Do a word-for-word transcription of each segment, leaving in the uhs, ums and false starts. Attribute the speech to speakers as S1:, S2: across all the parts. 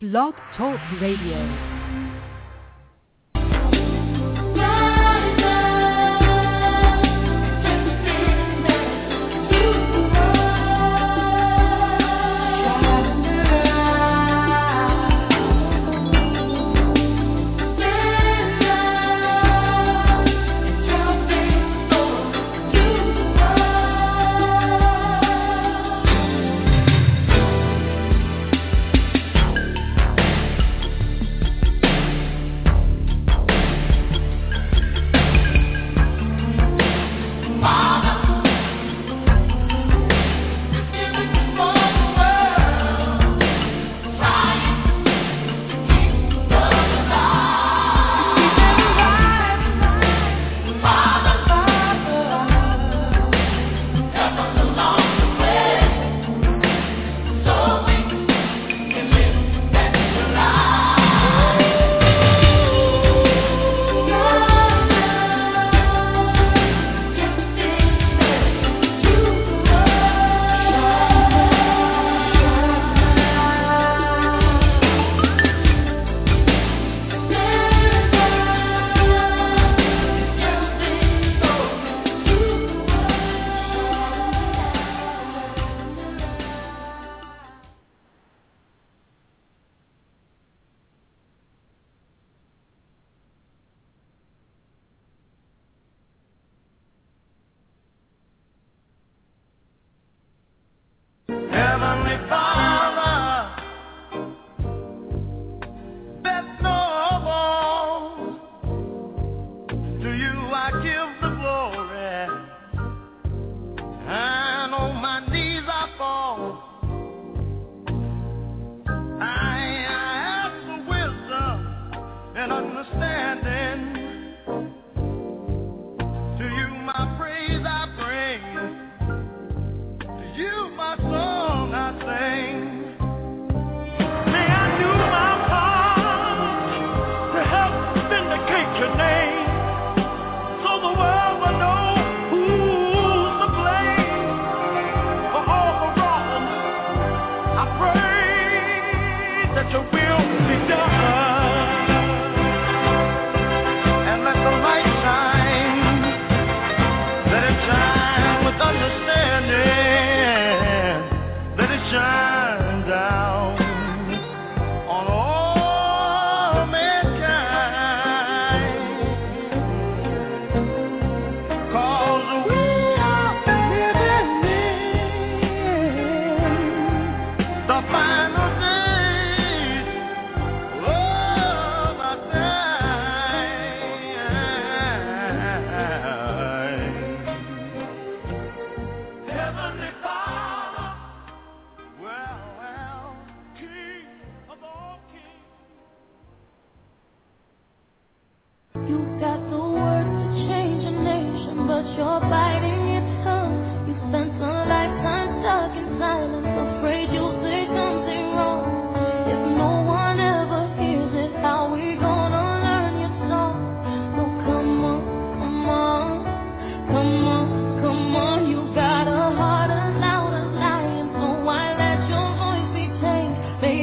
S1: Blog Talk Radio.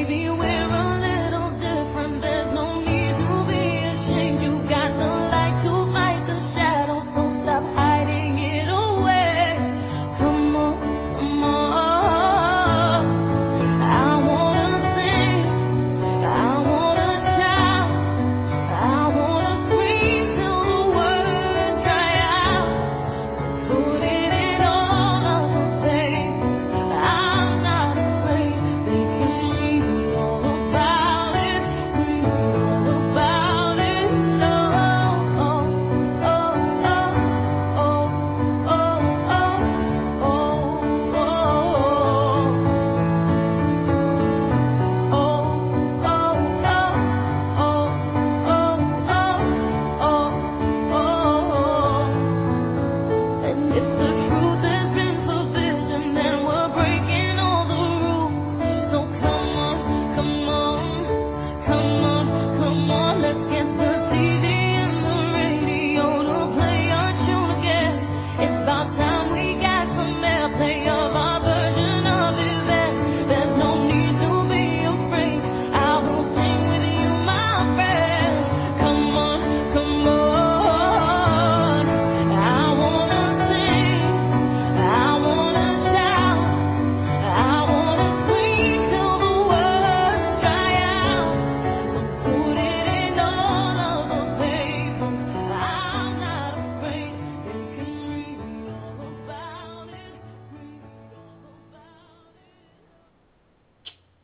S2: Got the light to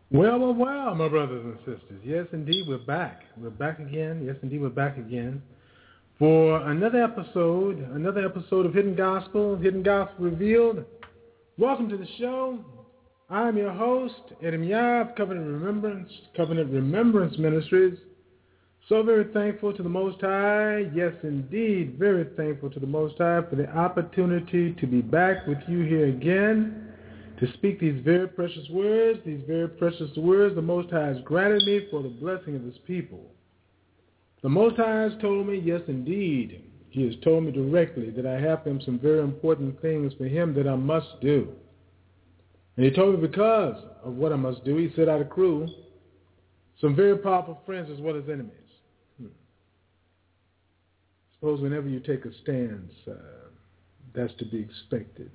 S2: Well, well, well, my brothers and sisters. Yes, indeed, we're back. We're back again. Yes, indeed, we're back again for another episode, another episode of Hidden Gospel, Hidden Gospel Revealed. Welcome to the show. I'm your host, Eddie Miab, Covenant Remembrance, Covenant Remembrance Ministries. So very thankful to the Most High. Yes, indeed, very thankful to the Most High for the opportunity to be back with you here again, to speak these very precious words, these very precious words the Most High has granted me for the blessing of His people. The Most High has told me, yes, indeed, He has told me directly that I have Him some very important things for Him that I must do. And He told me because of what I must do, He set out a crew, some very powerful friends as well as enemies. Hmm. Suppose whenever you take a stance, uh, that's to be expected.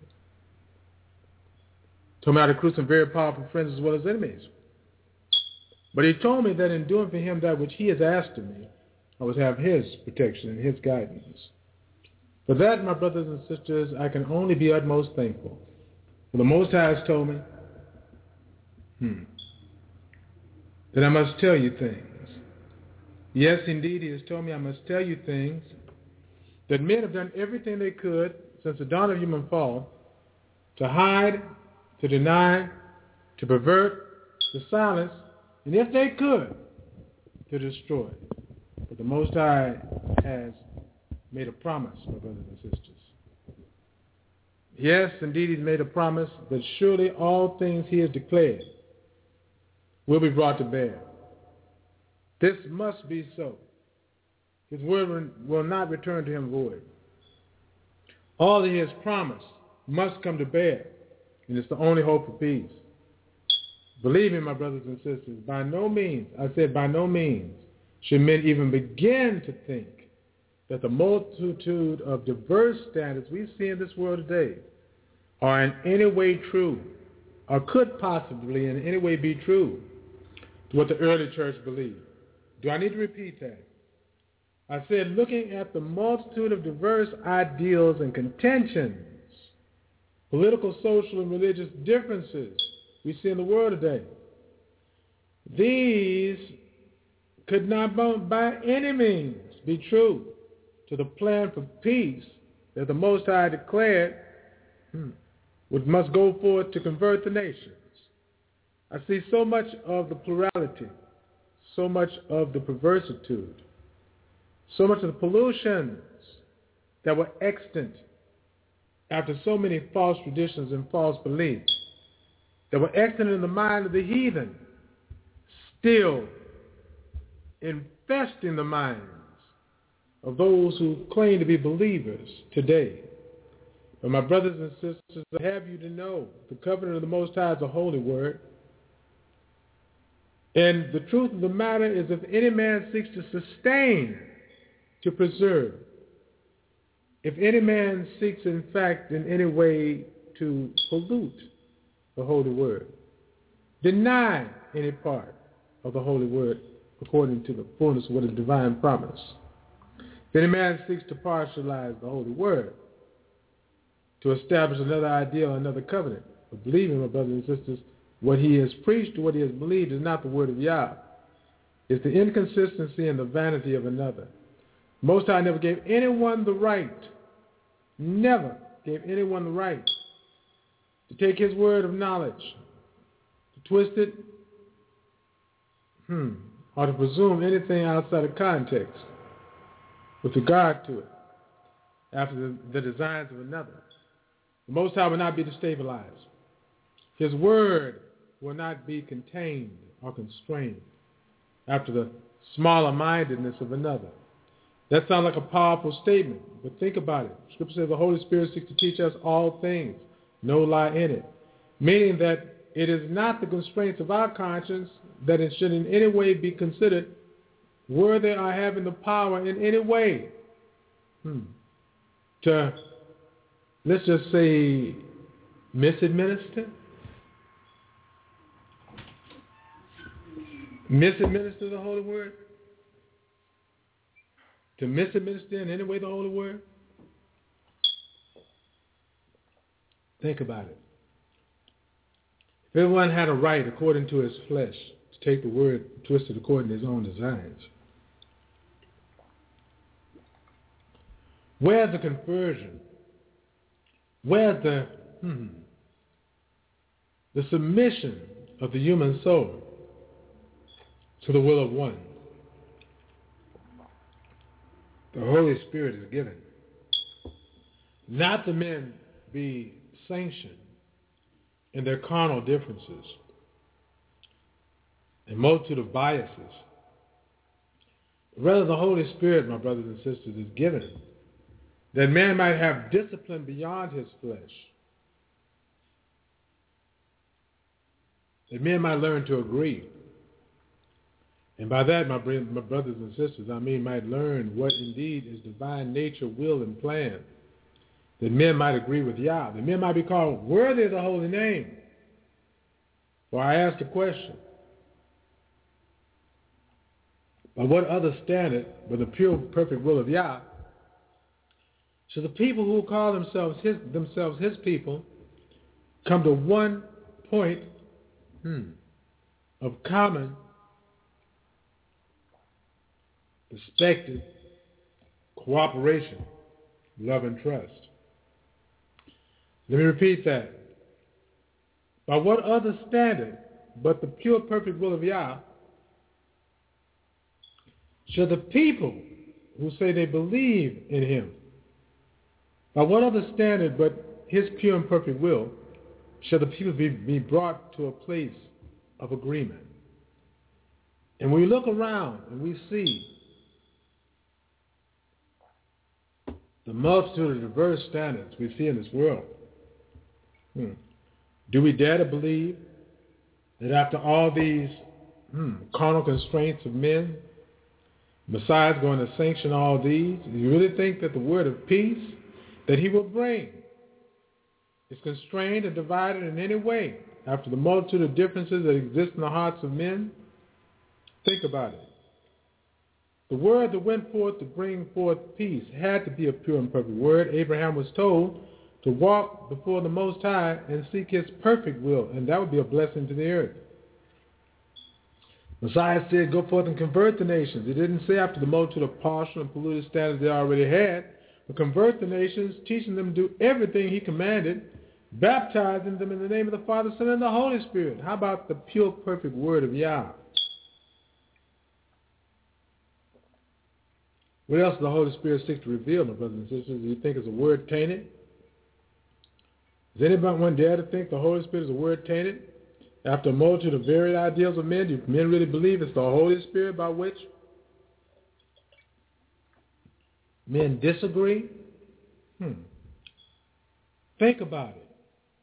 S2: Told me how to recruit some very powerful friends as well as enemies. But He told me that in doing for Him that which He has asked of me, I would have His protection and His guidance. For that, my brothers and sisters, I can only be utmost thankful. For the Most High has told me hmm, that I must tell you things. Yes, indeed, He has told me I must tell you things that men have done everything they could since the dawn of human fall to hide, to deny, to pervert, to silence, and if they could, to destroy. But the Most High has made a promise, my brothers and sisters. Yes, indeed, He's made a promise that surely all things He has declared will be brought to bear. This must be so. His word will not return to Him void. All that He has promised must come to bear. And it's the only hope for peace. Believe me, my brothers and sisters, by no means, I said by no means, should men even begin to think that the multitude of diverse standards we see in this world today are in any way true, or could possibly in any way be true to what the early church believed. Do I need to repeat that? I said looking at the multitude of diverse ideals and contentions, political, social, and religious differences we see in the world today, these could not by any means be true to the plan for peace that the Most High declared hmm, would must go forth to convert the nations. I see so much of the plurality, so much of the perversitude, so much of the pollutions that were extant after so many false traditions and false beliefs that were extant in the mind of the heathen, still infesting the minds of those who claim to be believers today. But my brothers and sisters, I have you to know the covenant of the Most High is a holy word. And the truth of the matter is if any man seeks to sustain, to preserve, if any man seeks, in fact, in any way to pollute the holy word, deny any part of the holy word according to the fullness of what is divine promise, if any man seeks to partialize the holy word, to establish another ideal, another covenant, but believe me, my brothers and sisters, what he has preached or what he has believed is not the word of Yah. It's the inconsistency and the vanity of another. Most High never gave anyone the right, never gave anyone the right to take his word of knowledge, to twist it, hmm, or to presume anything outside of context with regard to it after the, the designs of another. The Most High will not be destabilized. His word will not be contained or constrained after the smaller mindedness of another. That sounds like a powerful statement, but think about it. Scripture says the Holy Spirit seeks to teach us all things, no lie in it, meaning that it is not the constraints of our conscience that it should in any way be considered worthy or having the power in any way hmm, to, let's just say, misadminister, misadminister the Holy Word, to misadminister in any way the Holy Word. Think about it. If everyone had a right, according to his flesh, to take the word, twist it according to his own designs, where's the conversion? Where's the hmm, the submission of the human soul to the will of one? The Holy Spirit is given. Not the men be sanctioned in their carnal differences, a multitude of biases. Rather, the Holy Spirit, my brothers and sisters, is given that man might have discipline beyond his flesh, that men might learn to agree. And by that, my, my brothers and sisters, I mean might learn what indeed is divine nature, will, and plan, that men might agree with Yah, that men might be called worthy of the holy name. For I ask the question, by what other standard but the pure, perfect will of Yah should the people who call themselves his, themselves his people come to one point hmm, of common, respected cooperation, love, and trust? Let me repeat that. By what other standard but the pure, perfect will of Yah should the people who say they believe in him, by what other standard but his pure and perfect will shall the people be, be brought to a place of agreement? And when we look around and we see the multitude of diverse standards we see in this world, hmm, do we dare to believe that after all these hmm, carnal constraints of men, Messiah is going to sanction all these? Do you really think that the word of peace that he will bring is constrained or divided in any way after the multitude of differences that exist in the hearts of men? Think about it. The word that went forth to bring forth peace had to be a pure and perfect word. Abraham was told to walk before the Most High and seek his perfect will, and that would be a blessing to the earth. Messiah said, go forth and convert the nations. He didn't say after the multitude of partial and polluted standards they already had, but convert the nations, teaching them to do everything he commanded, baptizing them in the name of the Father, Son, and the Holy Spirit. How about the pure, perfect word of Yah? What else does the Holy Spirit seek to reveal, my brothers and sisters? Do you think it's a word tainted? Does anyone dare to think the Holy Spirit is a word tainted? After a multitude of varied ideals of men, do men really believe it's the Holy Spirit by which men disagree? Hmm. Think about it.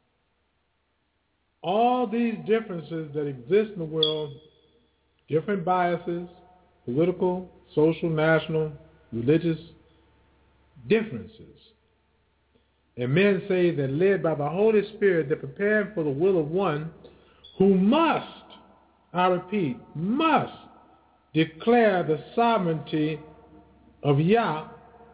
S2: All these differences that exist in the world, different biases, political, social, national, religious differences. And men say that led by the Holy Spirit, they're prepared for the will of one who must, I repeat, must declare the sovereignty of Yah,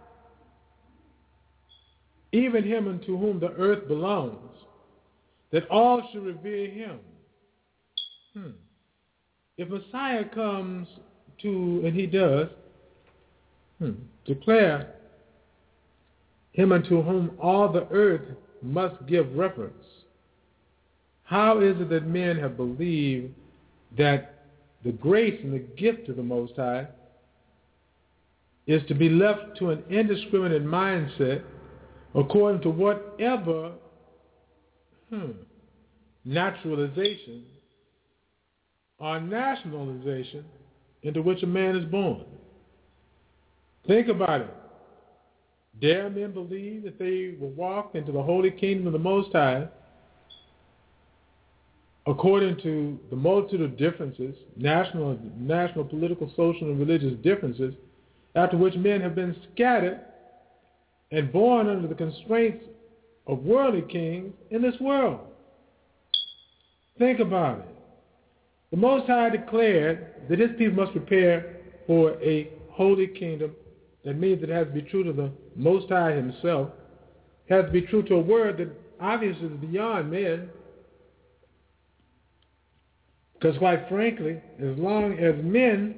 S2: even him unto whom the earth belongs, that all should revere him. Hmm. If Messiah comes to, and he does, hmm, declare him unto whom all the earth must give reverence, how is it that men have believed that the grace and the gift of the Most High is to be left to an indiscriminate mindset according to whatever hmm, naturalization or nationalization into which a man is born? Think about it. Dare men believe that they will walk into the holy kingdom of the Most High according to the multitude of differences, national, national, political, social, and religious differences, after which men have been scattered and born under the constraints of worldly kings in this world? Think about it. The Most High declared that his people must prepare for a holy kingdom. That means it has to be true to the Most High himself. It has to be true to a word that obviously is beyond men. Because quite frankly, as long as men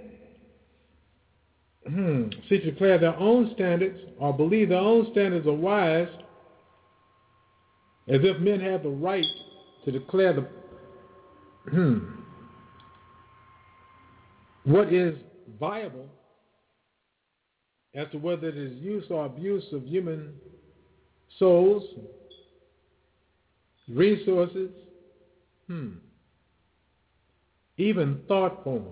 S2: hmm, seek to declare their own standards or believe their own standards are wise, as if men have the right to declare the hmm, what is viable as to whether it is use or abuse of human souls, resources, hmm, even thought forms.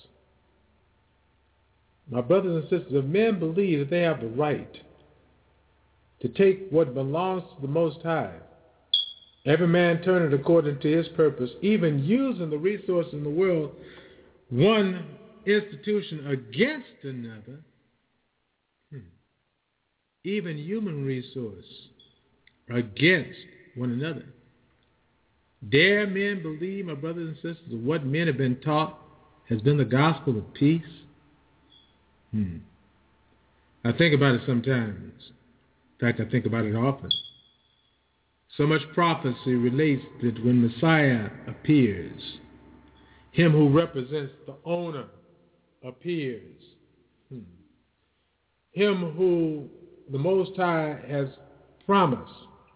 S2: My brothers and sisters, if men believe that they have the right to take what belongs to the Most High, every man turn it according to his purpose, even using the resources in the world, one institution against another, hmm, even human resource against one another. Dare men believe, my brothers and sisters, that what men have been taught has been the gospel of peace? Hmm. I think about it sometimes. In fact, I think about it often. So much prophecy relates that when Messiah appears, him who represents the owner appears. Hmm. Him who the Most High has promised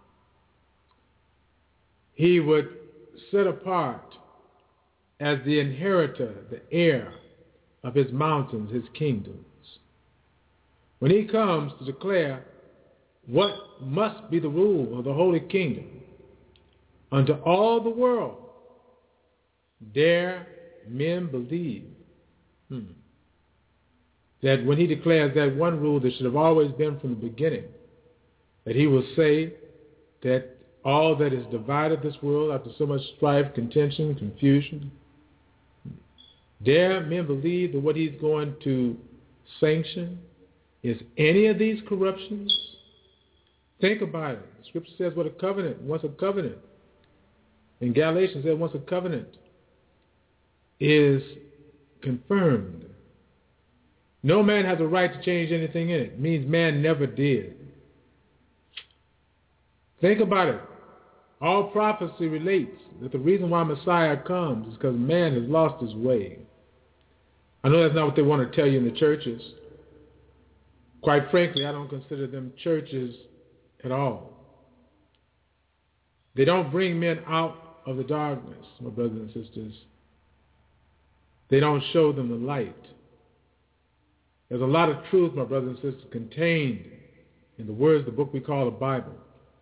S2: he would set apart as the inheritor, the heir of his mountains, his kingdoms. When he comes to declare what must be the rule of the Holy Kingdom unto all the world, dare men believe hmm, that when he declares that one rule that should have always been from the beginning, that he will say that all that is divided this world after so much strife, contention, confusion, dare men believe that what he's going to sanction is any of these corruptions? Think about it. The scripture says what a covenant, once a covenant, in Galatians it says once a covenant is confirmed, no man has a right to change anything in it. It means man never did. Think about it. All prophecy relates that the reason why Messiah comes is because man has lost his way. I know that's not what they want to tell you in the churches. Quite frankly, I don't consider them churches at all. They don't bring men out of the darkness, my brothers and sisters. They don't show them the light. There's a lot of truth, my brothers and sisters, contained in the words of the book we call the Bible.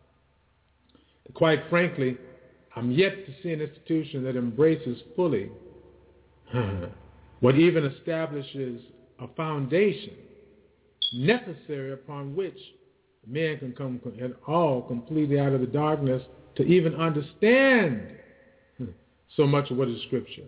S2: Quite frankly, I'm yet to see an institution that embraces fully what even establishes a foundation necessary upon which man can come at all completely out of the darkness to even understand so much of what is Scripture,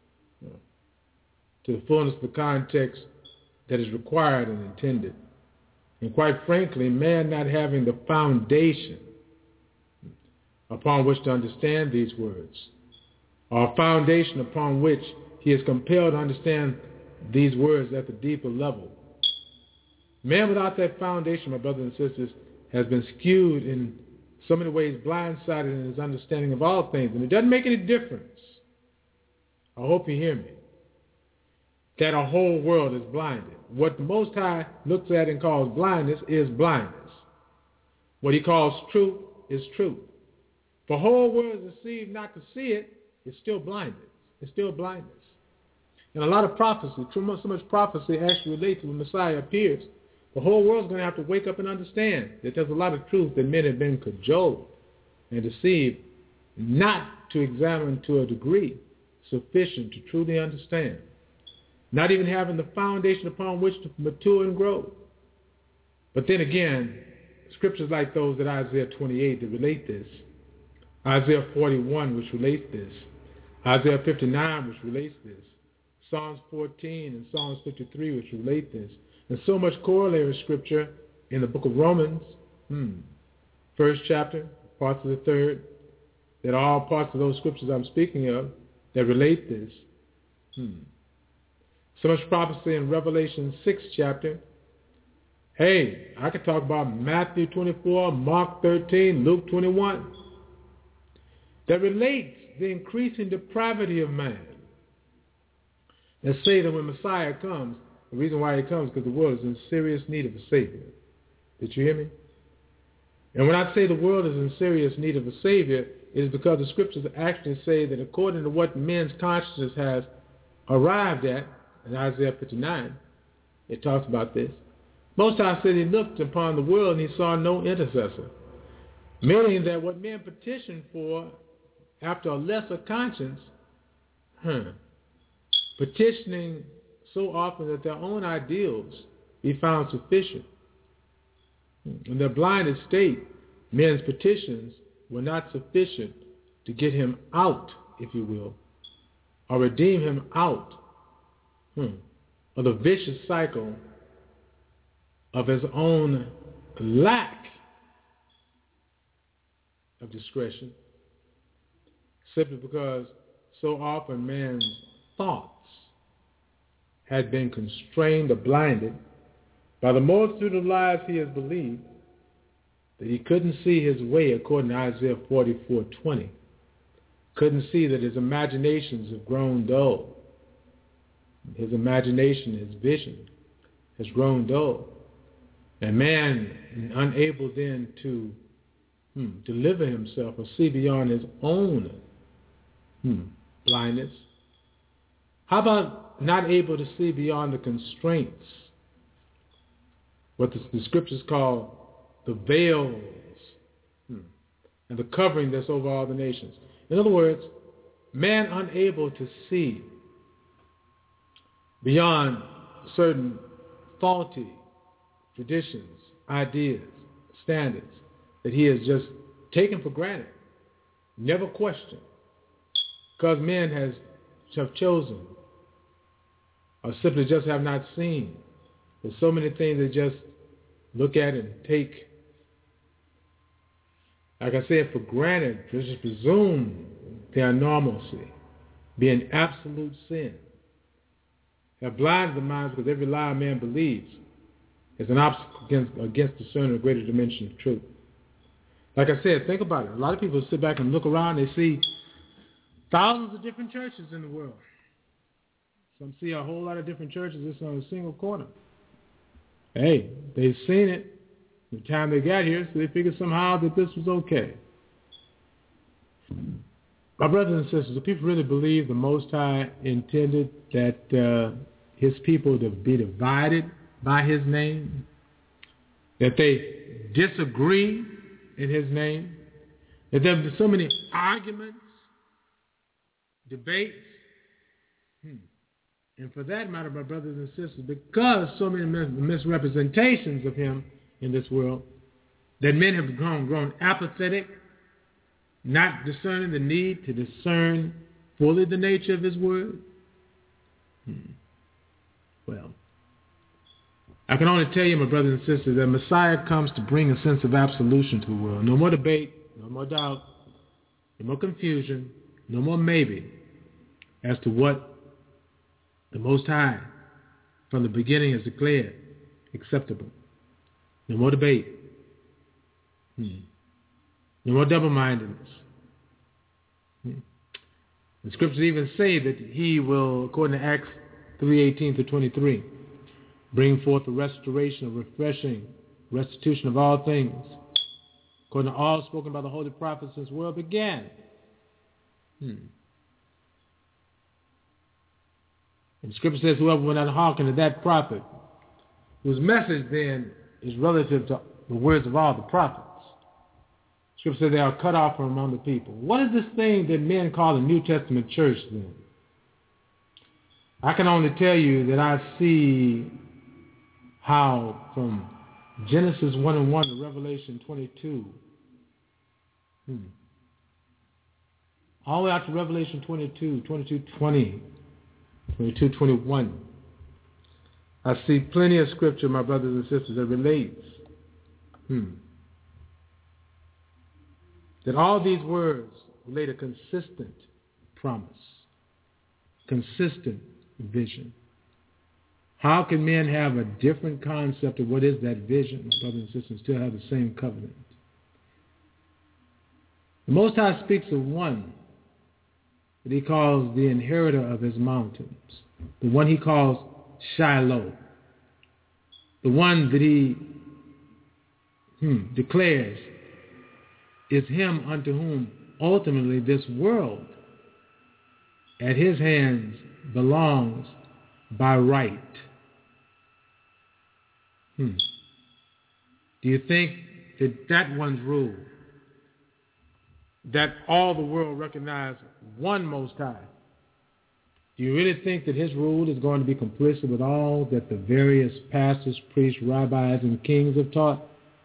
S2: to the fullness of the context that is required and intended. And quite frankly, man not having the foundation upon which to understand these words, or a foundation upon which he is compelled to understand these words at the deeper level. Man without that foundation, my brothers and sisters, has been skewed in so many ways, blindsided in his understanding of all things. And it doesn't make any difference, I hope you hear me, that a whole world is blinded. What the Most High looks at and calls blindness is blindness. What he calls truth is truth. If the whole world is deceived not to see it, it's still blindness. It's still blindness. And a lot of prophecy, so much prophecy actually relates to when Messiah appears. The whole world's going to have to wake up and understand that there's a lot of truth that men have been cajoled and deceived not to examine to a degree sufficient to truly understand. Not even having the foundation upon which to mature and grow. But then again, scriptures like those at Isaiah twenty-eight that relate this, Isaiah forty-one, which relates this, Isaiah fifty-nine, which relates this, Psalms fourteen and Psalms fifty-three, which relate this, and so much corollary scripture in the book of Romans, hmm, first chapter, parts of the third, that are all parts of those scriptures I'm speaking of that relate this. Hmm. So much prophecy in Revelation sixth chapter. Hey, I could talk about Matthew twenty-four, Mark thirteen, Luke twenty-one. That relates the increasing depravity of man. that say that when Messiah comes, the reason why he comes is because the world is in serious need of a Savior. Did you hear me? And when I say the world is in serious need of a Savior, it is because the scriptures actually say that according to what men's consciousness has arrived at, in Isaiah fifty-nine, it talks about this. Most High said he looked upon the world and he saw no intercessor, meaning that what men petition for after a lesser conscience, huh, petitioning so often that their own ideals be found sufficient. In their blinded state, men's petitions were not sufficient to get him out, if you will, or redeem him out hmm, of the vicious cycle of his own lack of discretion, simply because so often man's thoughts had been constrained or blinded by the multitude of lies he has believed, that he couldn't see his way according to Isaiah forty-four twenty. Couldn't see that his imaginations have grown dull. His imagination, his vision has grown dull. And man, unable then to hmm, deliver himself or see beyond his own hmm, blindness. How about not able to see beyond the constraints, what the, the scriptures call the veils hmm, and the covering that's over all the nations. In other words, man unable to see beyond certain faulty traditions, ideas, standards that he has just taken for granted, never questioned, because men has have chosen or simply just have not seen. There's so many things they just look at and take, like I said, for granted, they just presume their normalcy, being absolute sin. Have blinded the minds because every lie a man believes is an obstacle against, against discerning a greater dimension of truth. Like I said, think about it. A lot of people sit back and look around, they see thousands of different churches in the world. Some see a whole lot of different churches just on a single corner. Hey, they've seen it the time they got here, so they figured somehow that this was okay. My brothers and sisters, do people really believe the Most High intended that uh, his people to be divided by his name? That they disagree in his name? That there are so many arguments, debates? Hmm. And for that matter, my brothers and sisters, because so many misrepresentations of him in this world, that men have grown, grown apathetic, not discerning the need to discern fully the nature of his word. Hmm. Well, I can only tell you, my brothers and sisters, that Messiah comes to bring a sense of absolution to the world. No more debate, no more doubt, no more confusion, no more maybe as to what the Most High from the beginning has declared acceptable. No more debate. Hmm. No more double-mindedness. Hmm. The scriptures even say that he will, according to Acts three eighteen to twenty-three, bring forth the restoration of refreshing, restitution of all things, according to all spoken by the holy prophets since the world began. Hmm. And the scripture says, whoever will not hearken to that prophet, whose message then is relative to the words of all the prophets. Scripture says they are cut off from among the people. What is this thing that men call the New Testament church then? I can only tell you that I see how from Genesis one and one to Revelation twenty-two, hmm, all the way out to Revelation twenty-two, twenty-two, twenty, twenty-two, twenty-one, I see plenty of scripture, my brothers and sisters, that relates hmm, that all these words relate a consistent promise, consistent vision. How can men have a different concept of what is that vision, my brothers and sisters, and still have the same covenant? The Most High speaks of one that he calls the inheritor of his mountains. the one he calls Shiloh, the one that he hmm, declares is him unto whom ultimately this world at his hands belongs by right. Hmm. Do you think that that one's rule, that all the world recognize one Most High, do you really think that his rule is going to be complicit with all that the various pastors, priests, rabbis, and kings have taught?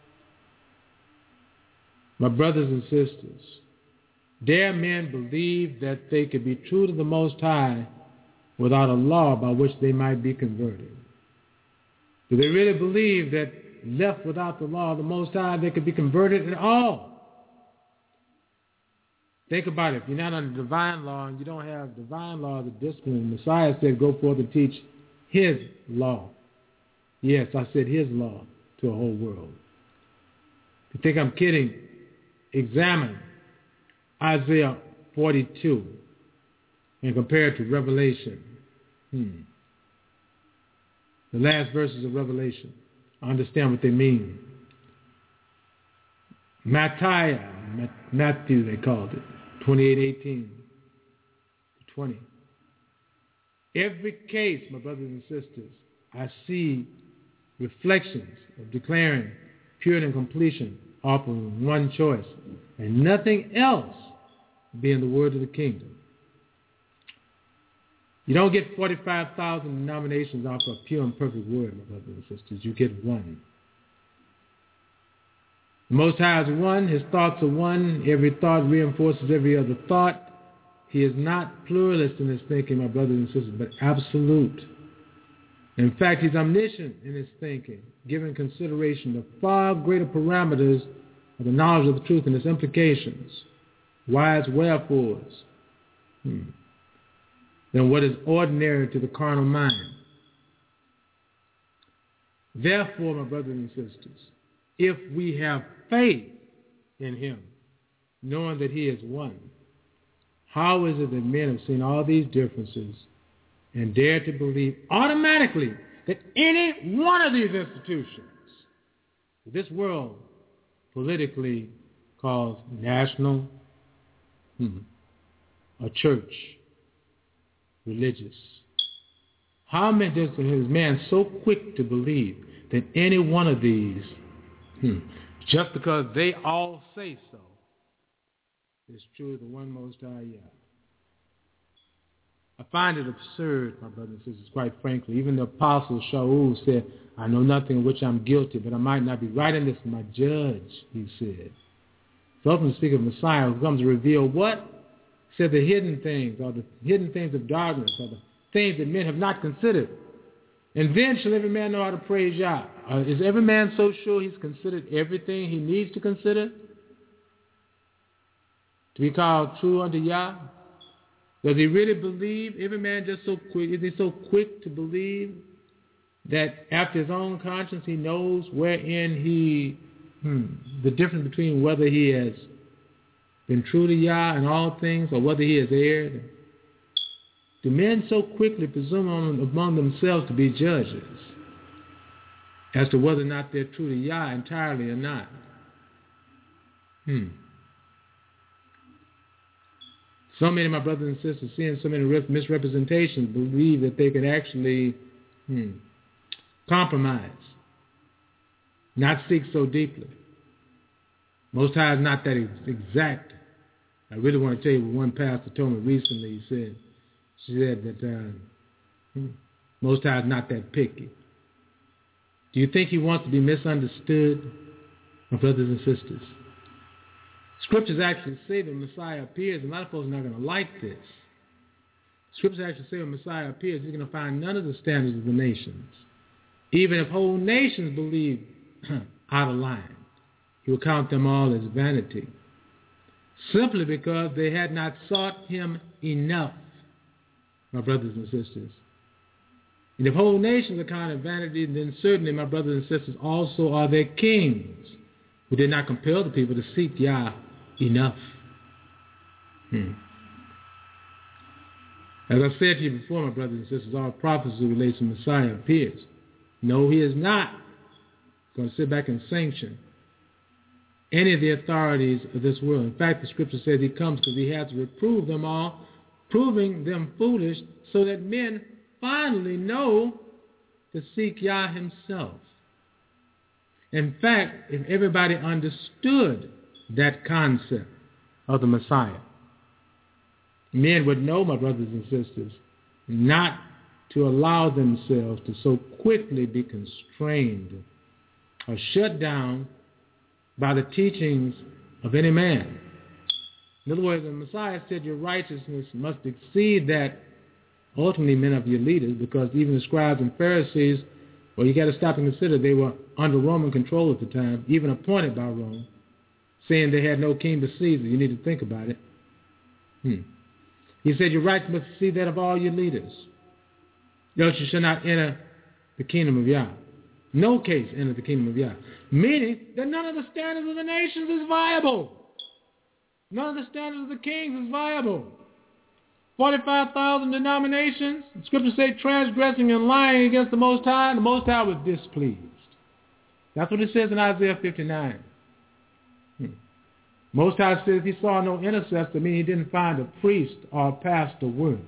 S2: My brothers and sisters, dare men believe that they could be true to the Most High without a law by which they might be converted? Do they really believe that left without the law of the Most High they could be converted at all? Think about it. If you're not under divine law and you don't have divine law as a discipline, the Messiah said, go forth and teach his law. Yes, I said his law to a whole world. If you think I'm kidding, examine Isaiah forty-two and compare it to Revelation. Hmm. The last verses of Revelation. I understand what they mean. Matthew, Matthew they called it, twenty-eight eighteen to twenty. Every case, my brothers and sisters, I see reflections of declaring purity and completion offering one choice, and nothing else being the word of the kingdom. You don't get forty-five thousand denominations off a pure and perfect word, my brothers and sisters. You get one. The Most High is one. His thoughts are one. Every thought reinforces every other thought. He is not pluralist in his thinking, my brothers and sisters, but absolute. In fact, he's omniscient in his thinking, giving consideration to far greater parameters of the knowledge of the truth and its implications, wise wherefores, hmm, than what is ordinary to the carnal mind. Therefore, my brothers and sisters, if we have faith in him, knowing that he is one, how is it that men have seen all these differences and dare to believe automatically that any one of these institutions, this world politically calls national, hmm, a church, religious, how many is man so quick to believe that any one of these, hmm, just because they all say so, is true of the one Most High Yah? I find it absurd, my brothers and sisters, quite frankly. Even the apostle Shaul said, I know nothing of which I'm guilty, but I might not be right in this, my judge, he said. So often speak of Messiah who comes to reveal what? Said the hidden things, or the hidden things of darkness, or the things that men have not considered. And then shall every man know how to praise Yah. Uh, is every man so sure he's considered everything he needs to consider to be called true unto Yah? Does he really believe? Every man just so quick, is he so quick to believe that after his own conscience he knows wherein he, hmm, the difference between whether he has been true to Yah in all things or whether he has erred? Do men so quickly presume on, among themselves to be judges as to whether or not they're true to Yah entirely or not? Hmm. So many of my brothers and sisters, seeing so many misrepresentations, believe that they can actually hmm, compromise, not seek so deeply. Most High is not that exact. I really want to tell you what one pastor told me recently. He said, she said that uh, Most High is not that picky. Do you think he wants to be misunderstood, my brothers and sisters? Scriptures actually say that Messiah appears, and a lot of folks are not going to like this. Scriptures actually say when Messiah appears, he's going to find none of the standards of the nations. Even if whole nations believe out of line, he will count them all as vanity, simply because they had not sought him enough, my brothers and sisters. And if whole nations are counted vanity, then certainly, my brothers and sisters, also are their kings, who did not compel the people to seek Yah enough. Hmm. As I said to you before, my brothers and sisters, all prophecy relates to Messiah appears. No, he is not going to sit back and sanction any of the authorities of this world. In fact, the scripture says he comes because he has to reprove them all, proving them foolish, so that men finally know to seek Yah himself. In fact, if everybody understood that concept of the Messiah, men would know, my brothers and sisters, not to allow themselves to so quickly be constrained or shut down by the teachings of any man. In other words, the Messiah said your righteousness must exceed that ultimately men of your leaders, because even the scribes and Pharisees, well, you got to stop and consider they were under Roman control at the time, even appointed by Rome, saying they had no king but Caesar. You need to think about it. Hmm. He said your rights must exceed that of all your leaders. Else you shall not enter the kingdom of Yah. No case enter the kingdom of Yah. Meaning that none of the standards of the nations is viable. None of the standards of the kings is viable. forty-five thousand denominations. The scriptures say transgressing and lying against the Most High. The Most High was displeased. That's what it says in Isaiah fifty-nine. Hmm. Most High says he saw no intercessor, meaning he didn't find a priest or a pastor worthy.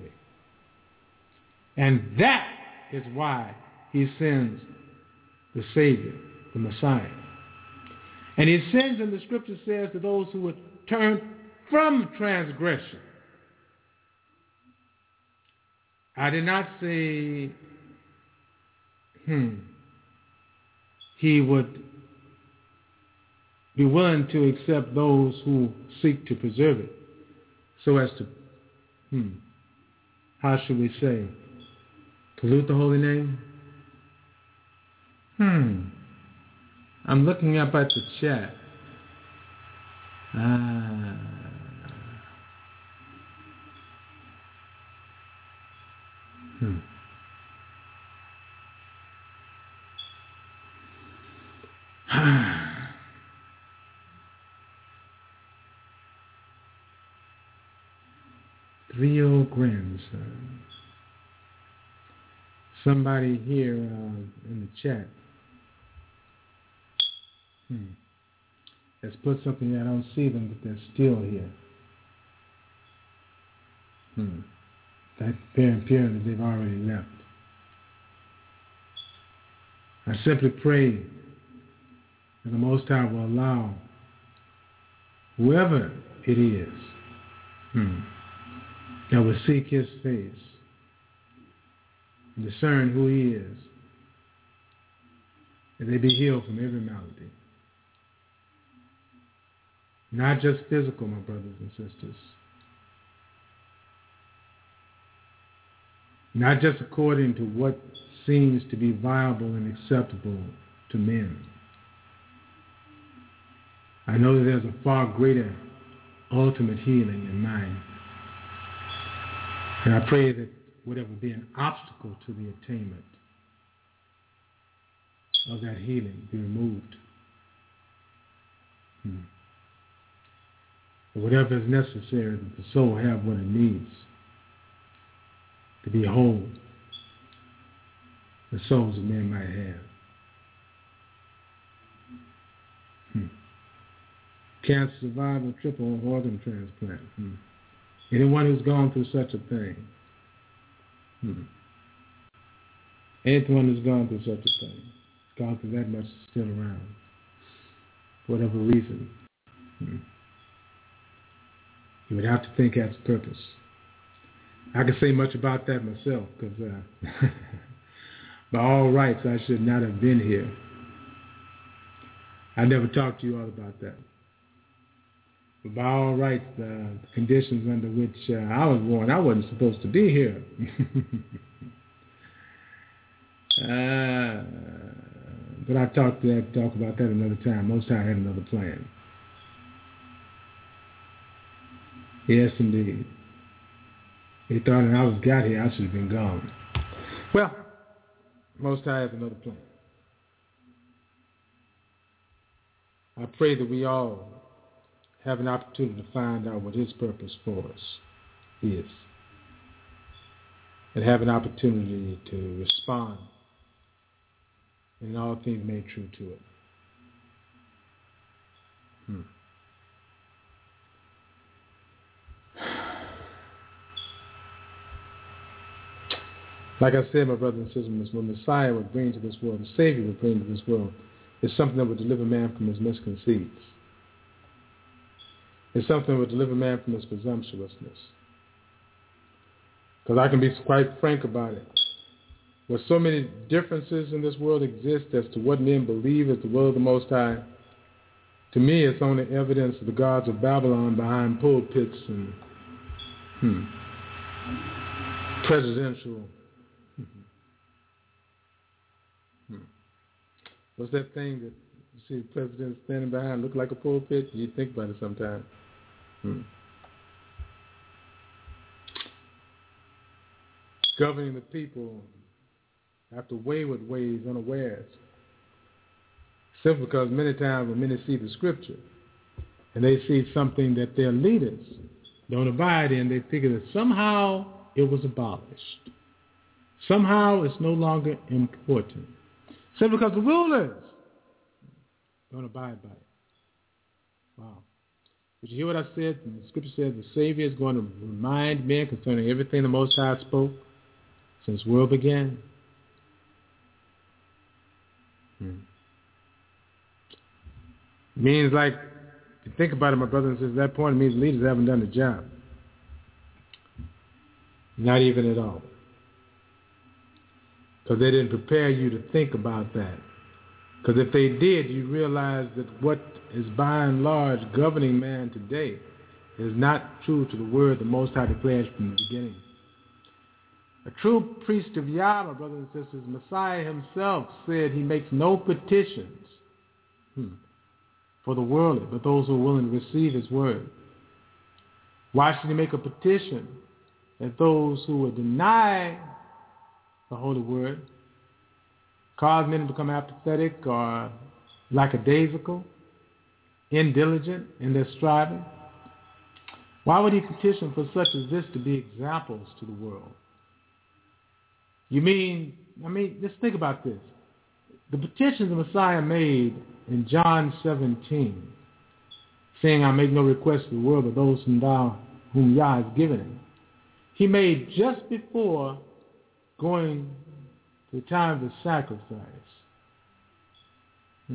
S2: And that is why he sends the Savior, the Messiah. And he sends, and the scripture says, to those who would turn from transgression. I did not say, hmm, he would be willing to accept those who seek to preserve it, so as to, hmm, how should we say, pollute the holy name? Hmm. I'm looking up at the chat. Ah. Hmm. Three-year-old grandson. Somebody here uh, in the chat hmm, has put something there. I don't see them, but they're still here. Hmm. That apparent that they've already left. I simply pray that the Most High will allow whoever it is hmm, that will seek his face and discern who he is, that they be healed from every malady. Not just physical, my brothers and sisters. Not just according to what seems to be viable and acceptable to men. I know that there's a far greater ultimate healing in mind. And I pray that whatever be an obstacle to the attainment of that healing be removed. Hmm. But whatever is necessary that the soul have what it needs to be whole, the souls of men might have. Hmm. Cancer survival, triple organ transplant. Hmm. Anyone who's gone through such a thing. Hmm. Anyone who's gone through such a thing, gone through that much, is still around. For whatever reason. Hmm. You would have to think that's purpose. I can say much about that myself, because uh, by all rights, I should not have been here. I never talked to you all about that. But by all rights, uh, the conditions under which uh, I was born, I wasn't supposed to be here. uh, but I talked to that, talk about that another time. Most High had another plan. Yes, indeed. He thought that I was got here, I should have been gone. Well, Most High has another plan. I pray that we all have an opportunity to find out what his purpose for us is. and have an opportunity to respond, and all things made true to it. Hmm. Like I said, my brothers and sisters, what Messiah would bring to this world, the Savior would bring to this world, is something that would deliver man from his misconceits. It's something that would deliver man from his presumptuousness. Because I can be quite frank about it. Where so many differences in this world exist as to what men believe is the will of the Most High, to me it's only evidence of the gods of Babylon behind pulpits and hmm, presidential... What's that thing that you see the president standing behind, look like a pulpit? You think about it sometime. Hmm. Governing the people after wayward ways unawares. Simply because many times when many see the scripture and they see something that their leaders don't abide in, they figure that somehow it was abolished. Somehow it's no longer important. Simply because the rulers don't abide by it. Wow. Did you hear what I said? The scripture says the Savior is going to remind men concerning everything the Most High spoke since the world began. Hmm. Means like, if you think about it, my brothers and sisters, at that point it means leaders haven't done the job. Not even at all. Because they didn't prepare you to think about that. Because if they did, you realize that what is by and large governing man today is not true to the word the Most High declares from the beginning. A true priest of Yah, my brothers and sisters, Messiah himself said he makes no petitions hmm, for the worldly, but those who are willing to receive his word. Why should he make a petition that those who would deny the holy word, cause men to become apathetic or lackadaisical, indiligent in their striving? Why would he petition for such as this to be examples to the world? You mean, I mean, just think about this. The petitions the Messiah made in John seventeen, saying, I make no request to the world but those whom thou, whom Yah has given him, he made just before going to the time of the sacrifice. Hmm.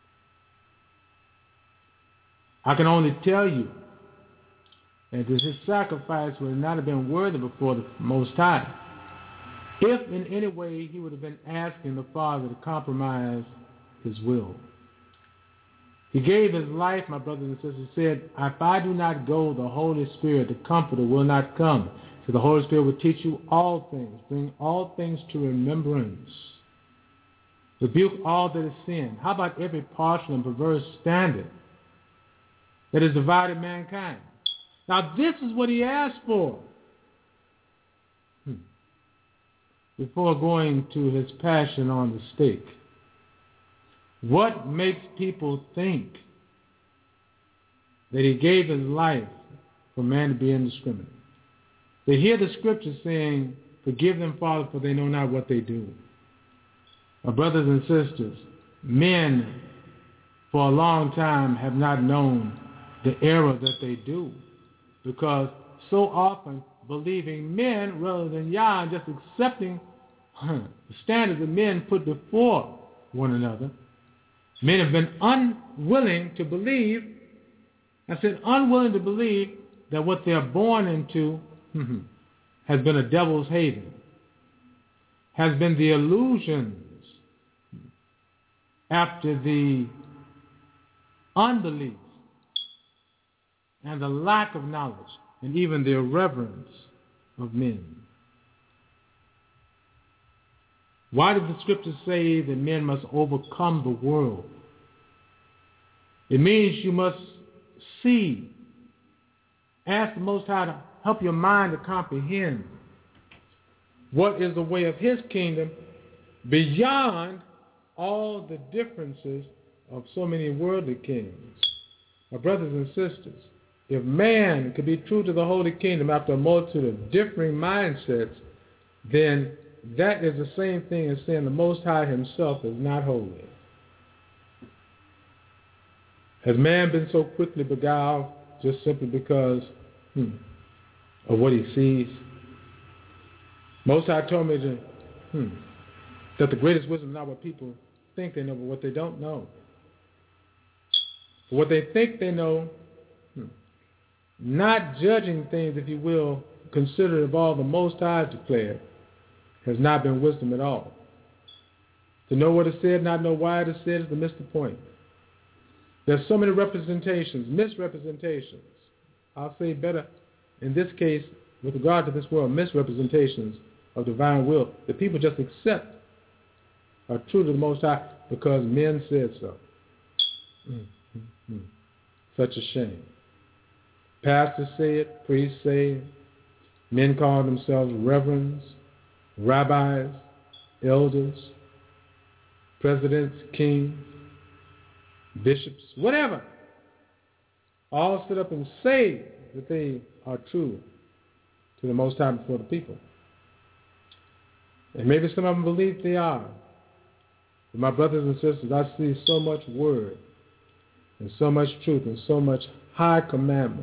S2: I can only tell you that his sacrifice would not have been worthy before the Most High if in any way he would have been asking the Father to compromise his will. He gave his life, my brothers and sisters, said, if I do not go, the Holy Spirit, the Comforter, will not come. So the Holy Spirit will teach you all things, bring all things to remembrance, rebuke all that is sin. How about every partial and perverse standard that has divided mankind? Now this is what he asked for hmm. before going to his passion on the stake. What makes people think that he gave his life for man to be indiscriminate? They hear the scripture saying, forgive them, Father, for they know not what they do. My brothers and sisters, men for a long time have not known the error that they do, because so often believing men rather than Yah, and just accepting huh, the standards that men put before one another, men have been unwilling to believe, I said unwilling to believe that what they're born into has been a devil's haven, has been the illusions after the unbelief and the lack of knowledge and even the irreverence of men. Why did the scriptures say that men must overcome the world? It means you must see, ask the Most High to help your mind to comprehend what is the way of his kingdom beyond all the differences of so many worldly kings. My brothers and sisters, if man could be true to the holy kingdom after a multitude of differing mindsets, then that is the same thing as saying the Most High himself is not holy. Has man been so quickly beguiled just simply because hmm, of what he sees? Most High told me to, hmm, that the greatest wisdom is not what people think they know, but what they don't know. What they think they know, hmm, not judging things, if you will, considered of all the Most High declared, has not been wisdom at all. To know what is said, not know why it is said, is to miss the point. There's so many representations, misrepresentations. I'll say better, in this case, with regard to this world, misrepresentations of divine will that people just accept are true to the Most High because men said so. Mm-hmm. Such a shame. Pastors say it, priests say it, men call themselves reverends, rabbis, elders, presidents, kings, bishops, whatever, all sit up and say that they are true to the Most High before the people. And maybe some of them believe they are. But my brothers and sisters, I see so much word and so much truth and so much high commandment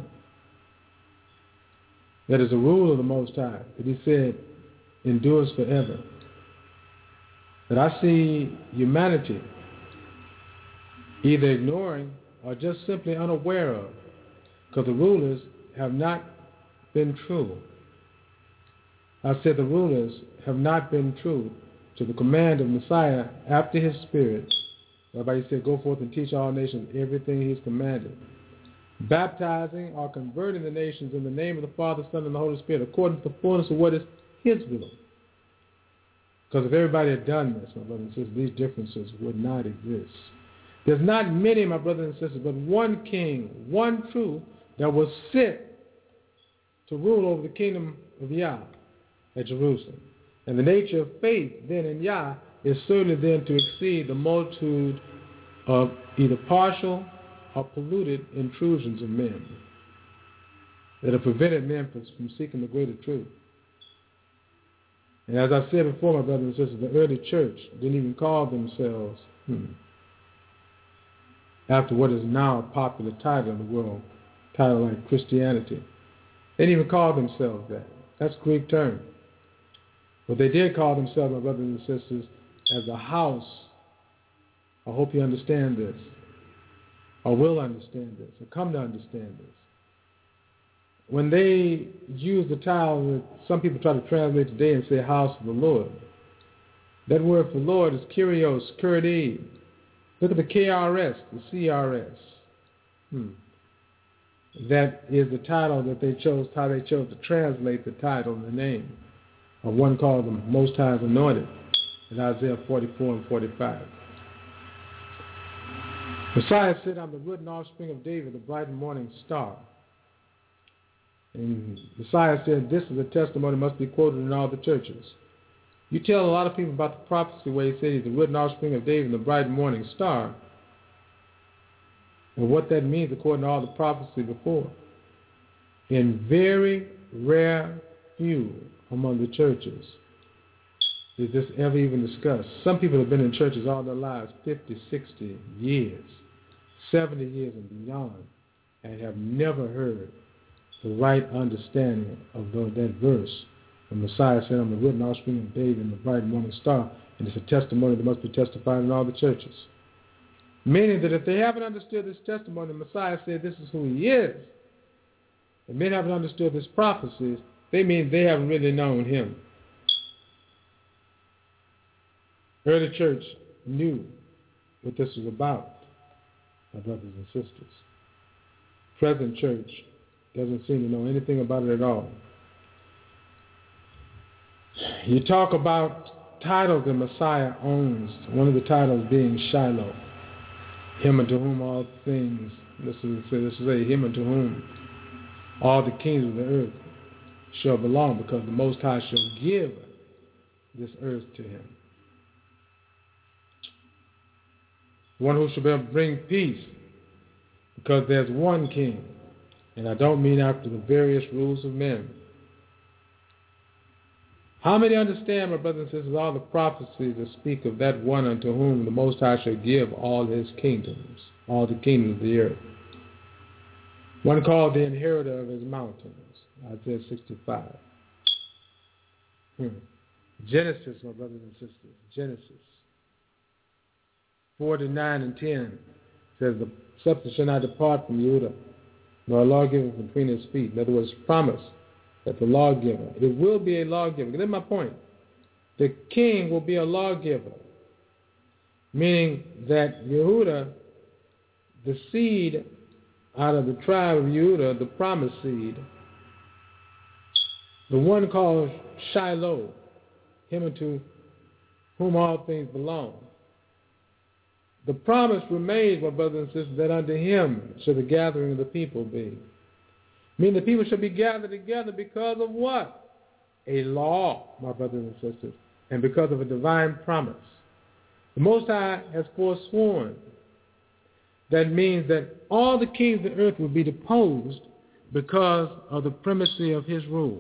S2: that is a rule of the Most High that he said endures forever. That I see humanity either ignoring or just simply unaware of, because the rulers have not been true. I said the rulers have not been true to the command of Messiah after his spirit, whereby he said, go forth and teach all nations everything he's commanded, baptizing or converting the nations in the name of the Father, Son, and the Holy Spirit, according to the fullness of what is his will. Because if everybody had done this, my brothers and sisters, these differences would not exist. There's not many, my brothers and sisters, but one king, one true, that will sit to rule over the kingdom of Yah at Jerusalem. And the nature of faith then in Yah is certainly then to exceed the multitude of either partial or polluted intrusions of men that have prevented men from seeking the greater truth. And as I said before, my brothers and sisters, the early church didn't even call themselves, hmm, after what is now a popular title in the world, title like Christianity. They didn't even call themselves that. That's a Greek term. But they did call themselves, my brothers and sisters, as a house. I hope you understand this, or will understand this, or come to understand this. When they use the title that some people try to translate today and say house of the Lord, that word for Lord is Kyrios, Kurdi. Look at the K R S, the C R S. Hmm. That is the title that they chose, how they chose to translate the title and the name of one called the Most High's Anointed in Isaiah forty-four and forty-five. Messiah said, I'm the root and offspring of David, the bright and morning star. And Messiah said, this is a testimony that must be quoted in all the churches. You tell a lot of people about the prophecy where he said he's the root and offspring of David and the bright and morning star, and what that means according to all the prophecy before. In very rare few among the churches is this ever even discussed. Some people have been in churches all their lives, fifty, sixty years, seventy years and beyond, and have never heard the right understanding of the, that verse. The Messiah said, I'm the root and offspring of David and the bright morning star, and it's a testimony that must be testified in all the churches. Meaning that if they haven't understood this testimony, the Messiah said this is who he is, and men haven't understood this prophecies, they mean they haven't really known him. Early church knew what this was about, my brothers and sisters. Present church doesn't seem to know anything about it at all. You talk about titles the Messiah owns, one of the titles being Shiloh, him unto whom all things, this is, this is a him unto whom all the kings of the earth shall belong, because the Most High shall give this earth to him. One who shall bring peace, because there's one king, and I don't mean after the various rules of men. How many understand, my brothers and sisters, all the prophecies that speak of that one unto whom the Most High shall give all his kingdoms, all the kingdoms of the earth? One called the inheritor of his mountains, Isaiah sixty-five. Hmm. Genesis, my brothers and sisters, Genesis forty-nine and ten says, the scepter shall not depart from Judah, nor a lawgiver from between his feet. In other words, promise that the lawgiver, it will be a lawgiver. Get my point. The king will be a lawgiver, meaning that Yehuda, the seed out of the tribe of Yehuda, the promised seed, the one called Shiloh, him unto whom all things belong. The promise remains, my brothers and sisters, that unto him shall the gathering of the people be. Meaning the people shall be gathered together because of what? A law, my brothers and sisters, and because of a divine promise. The Most High has forsworn. That means that all the kings of the earth will be deposed because of the primacy of his rule.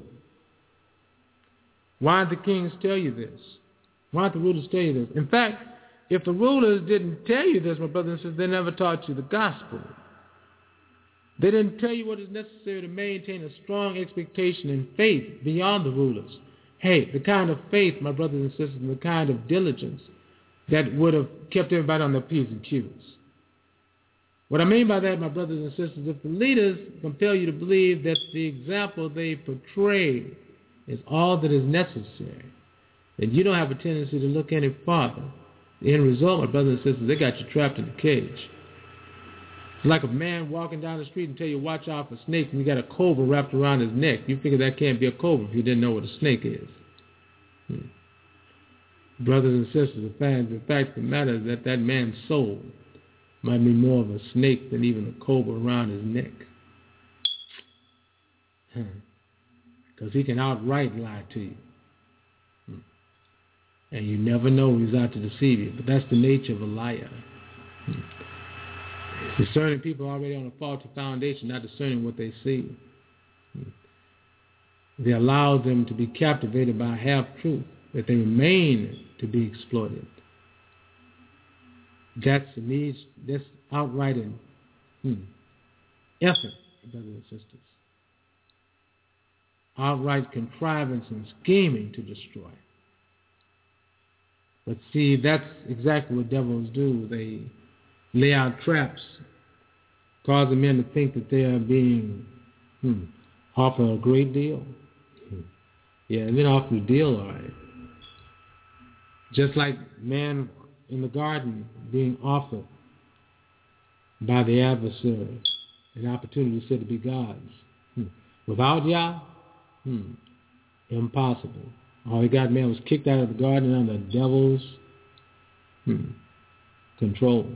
S2: Why did the kings tell you this? Why did the rulers tell you this? In fact, if the rulers didn't tell you this, my brothers and sisters, they never taught you the gospel. They didn't tell you what is necessary to maintain a strong expectation and faith beyond the rulers. Hey, the kind of faith, my brothers and sisters, and the kind of diligence that would have kept everybody on their P's and Q's. What I mean by that, my brothers and sisters, if the leaders compel you to believe that the example they portray is all that is necessary, then you don't have a tendency to look any farther. The end result, my brothers and sisters, they got you trapped in a cage. It's like a man walking down the street and tell you watch out for snakes and you got a cobra wrapped around his neck. You figure that can't be a cobra if you didn't know what a snake is. Hmm. Brothers and sisters, the fact, the fact of the matter is that that man's soul might be more of a snake than even a cobra around his neck. Because he can outright lie to you. Hmm. And you never know he's out to deceive you. But that's the nature of a liar. Hmm. Discerning people already on a faulty foundation, not discerning what they see. They allow them to be captivated by half-truth, that they remain to be exploited. That's needs this outright in hmm, effort, brothers and sisters. Outright contrivance and scheming to destroy. But see, that's exactly what devils do. They lay out traps, causing men to think that they are being hmm, offered a great deal. Hmm. Yeah, they've been offered a deal, all right. Just like man in the garden being offered by the adversary an opportunity said to be God's. Hmm. Without Yah, hmm, impossible. All he got, man, was kicked out of the garden under the devil's hmm, control.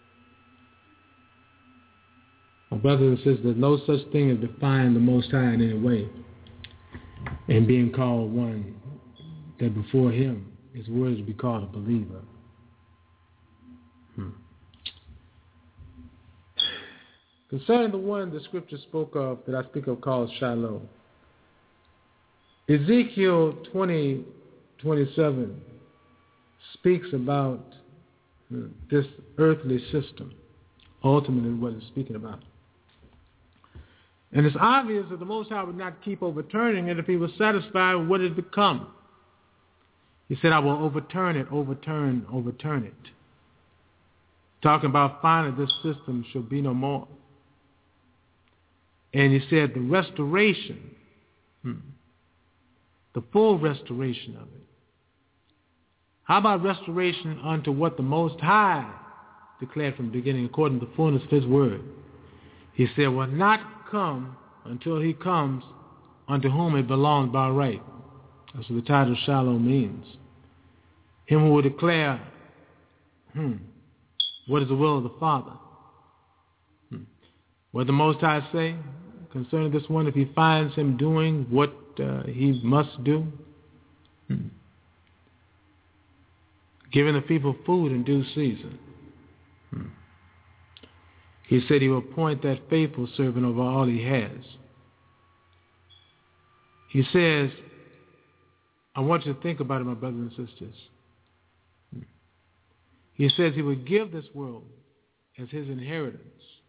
S2: My brothers and sisters, there's no such thing as defying the Most High in any way and being called one that before him is worthy to be called a believer. Hmm. Concerning the one the scripture spoke of, that I speak of called Shiloh, Ezekiel twenty twenty-seven speaks about hmm, this earthly system, ultimately what it's speaking about. And it's obvious that the Most High would not keep overturning it if he was satisfied with what it had become. He said, I will overturn it, overturn, overturn it. Talking about finally this system shall be no more. And he said the restoration, hmm, the full restoration of it. How about restoration unto what the Most High declared from the beginning according to the fullness of his word? He said, will not come until he comes unto whom it belongs by right. That's what the title Shiloh means. Him who will declare hmm, what is the will of the Father. Hmm. What did the Most High say concerning this one? If he finds him doing what uh, he must do, hmm. giving the people food in due season. Hmm. He said he will appoint that faithful servant over all he has. He says I want you to think about it, my brothers and sisters. He says he would give this world as his inheritance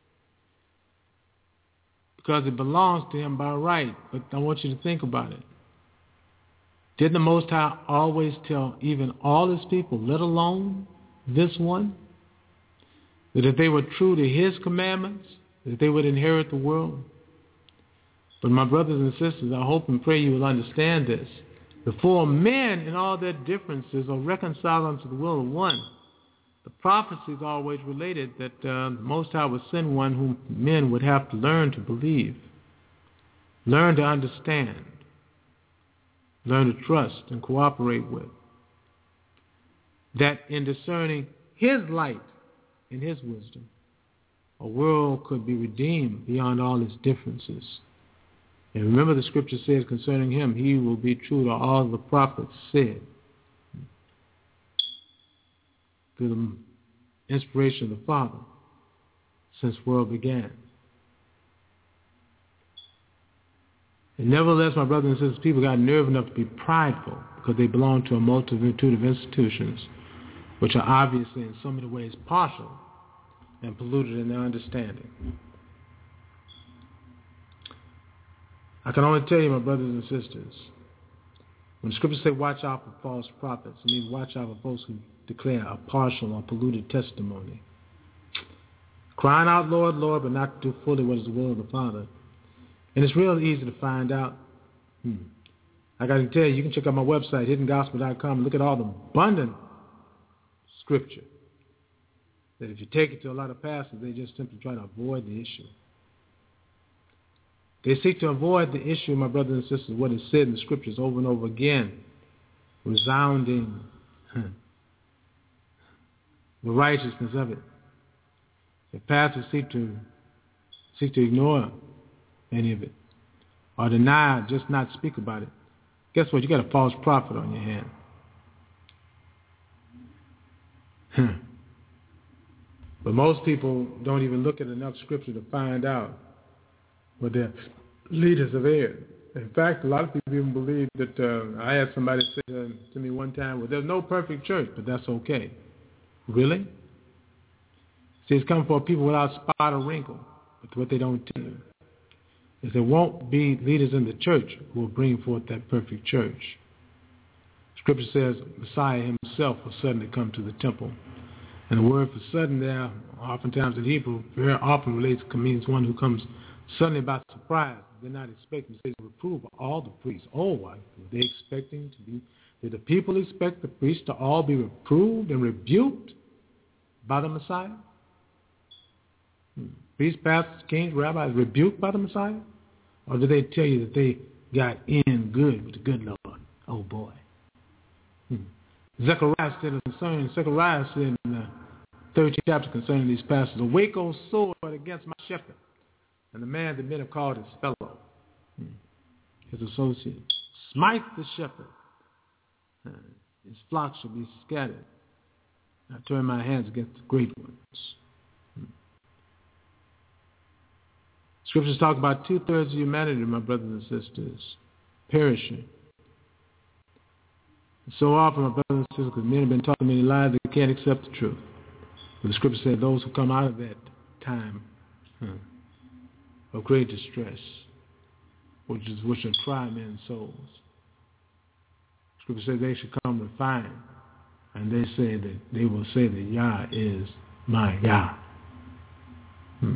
S2: because it belongs to him by right. But I want you to think about it. Didn't the Most High always tell even all his people, let alone this one, that if they were true to his commandments, that they would inherit the world? But my brothers and sisters, I hope and pray you will understand this. Before men in all their differences are reconciled unto the will of one, the prophecies always related that uh, the Most High would send one whom men would have to learn to believe, learn to understand, learn to trust and cooperate with. That in discerning his light and his wisdom, a world could be redeemed beyond all its differences. And remember the scripture says concerning him, he will be true to all the prophets said through the inspiration of the Father since the world began. And nevertheless, my brothers and sisters, people got nerve enough to be prideful because they belong to a multitude of institutions which are obviously in so many ways partial and polluted in their understanding. I can only tell you, my brothers and sisters, when the scriptures say watch out for false prophets, it means watch out for folks who declare a partial or polluted testimony. Crying out, Lord, Lord, but not to do fully what is the will of the Father. And it's real easy to find out. Hmm. I got to tell you, you can check out my website, hidden gospel dot com, and look at all the abundant scripture that if you take it to a lot of pastors, they just simply try to avoid the issue. They seek to avoid the issue, my brothers and sisters, what is said in the scriptures over and over again, resounding huh, the righteousness of it. If pastors seek to seek to ignore any of it or deny, just not speak about it, guess what? You got a false prophet on your hand. Huh. But most people don't even look at enough scripture to find out what their leaders have aired. In fact, a lot of people even believe that, uh, I had somebody say to, to me one time, well, there's no perfect church, but that's okay. Really? See, it's coming for people without spot or wrinkle. But what they don't tell you is there won't be leaders in the church who will bring forth that perfect church. Scripture says Messiah himself will suddenly come to the temple. And the word for sudden there, oftentimes in Hebrew, very often relates to means one who comes suddenly by surprise. They're not expecting to reprove all the priests. Oh, why? Were they expecting to be, did the people expect the priests to all be reproved and rebuked by the Messiah? Hmm. Priests, pastors, kings, rabbis rebuked by the Messiah? Or did they tell you that they got in good with the good Lord? Oh, boy. Hmm. Zechariah said concerning, Zechariah said in the thirteenth chapter concerning these pastors, awake, O sword, against my shepherd, and the man that men have called his fellow, hmm, his associate. Smite the shepherd, uh, his flock shall be scattered. I turn my hands against the great ones. Hmm. Scriptures talk about two-thirds of humanity, my brothers and sisters, perishing. So often, my brothers and sisters, because men have been taught many lies, they can't accept the truth. But the scripture said those who come out of that time huh, of great distress, which is which shall try men's souls. Scripture says they should come refined, and they say that they will say that Yah is my Yah. Hmm.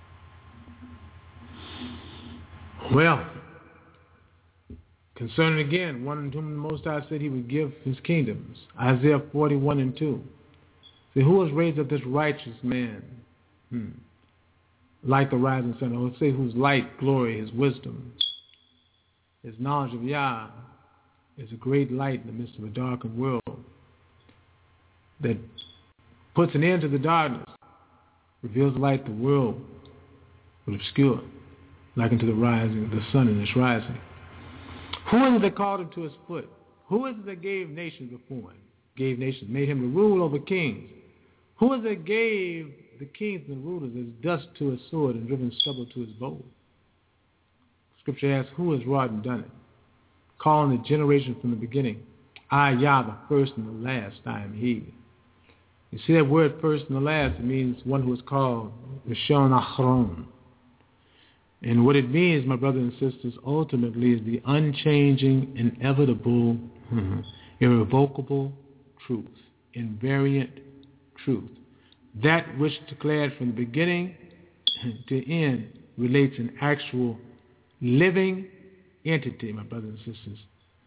S2: Well, concerning again, one to whom the Most High said he would give his kingdoms, Isaiah forty-one and two. See, who has raised up this righteous man? Hmm. Like the rising sun. I would say whose light, glory, his wisdom, his knowledge of Yah is a great light in the midst of a darkened world that puts an end to the darkness, reveals the light the world would obscure, like unto the rising, the sun in its rising. Who is it that called him to his foot? Who is it that gave nations before him? Gave nations, made him to rule over kings. Who is it that gave the kings and rulers as dust to his sword and driven stubble to his bow? Scripture asks, who has wrought and done it? calling the generation from the beginning. I, Yah, the first and the last, I am He. You see that word first and the last, it means one who is called Rishon Achron. And what it means, my brothers and sisters, ultimately is the unchanging, inevitable, irrevocable truth, invariant truth. That which declared from the beginning to end relates an actual living entity, my brothers and sisters.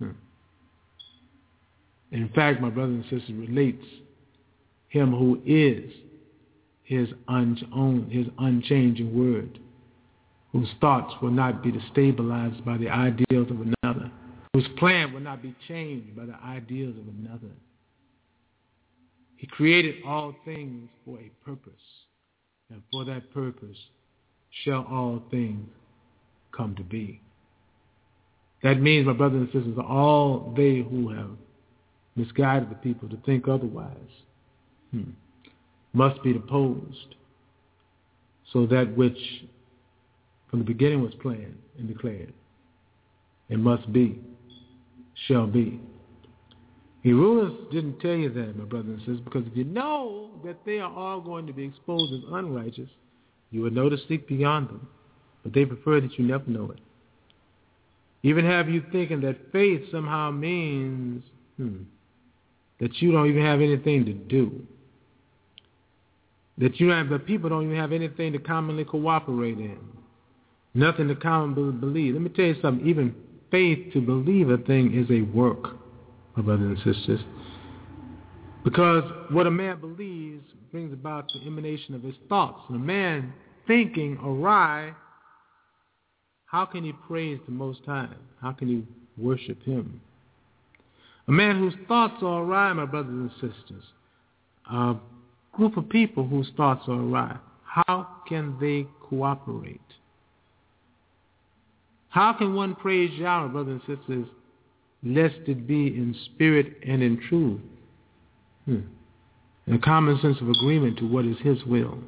S2: In fact, my brothers and sisters, relates him who is his, un- his unchanging word, whose thoughts will not be destabilized by the ideals of another, whose plan will not be changed by the ideals of another. He created all things for a purpose, and for that purpose shall all things come to be. That means, my brothers and sisters, all they who have misguided the people to think otherwise hmm, must be deposed, so that which from the beginning was planned and declared, and must be, shall be. The rulers didn't tell you that, my brothers and sisters, because if you know that they are all going to be exposed as unrighteous, you would know to seek beyond them. But they prefer that you never know it. Even have you thinking that faith somehow means hmm, that you don't even have anything to do. That you have, that people don't even have anything to commonly cooperate in. Nothing to commonly believe. Let me tell you something. Even faith to believe a thing is a work, my brothers and sisters. Because what a man believes brings about the emanation of his thoughts. And a man thinking awry, how can he praise the Most High? How can he worship him? A man whose thoughts are awry, my brothers and sisters, a group of people whose thoughts are awry, how can they cooperate? How can one praise Yah, my brothers and sisters, lest it be in spirit and in truth, hmm. in a common sense of agreement to what is His will?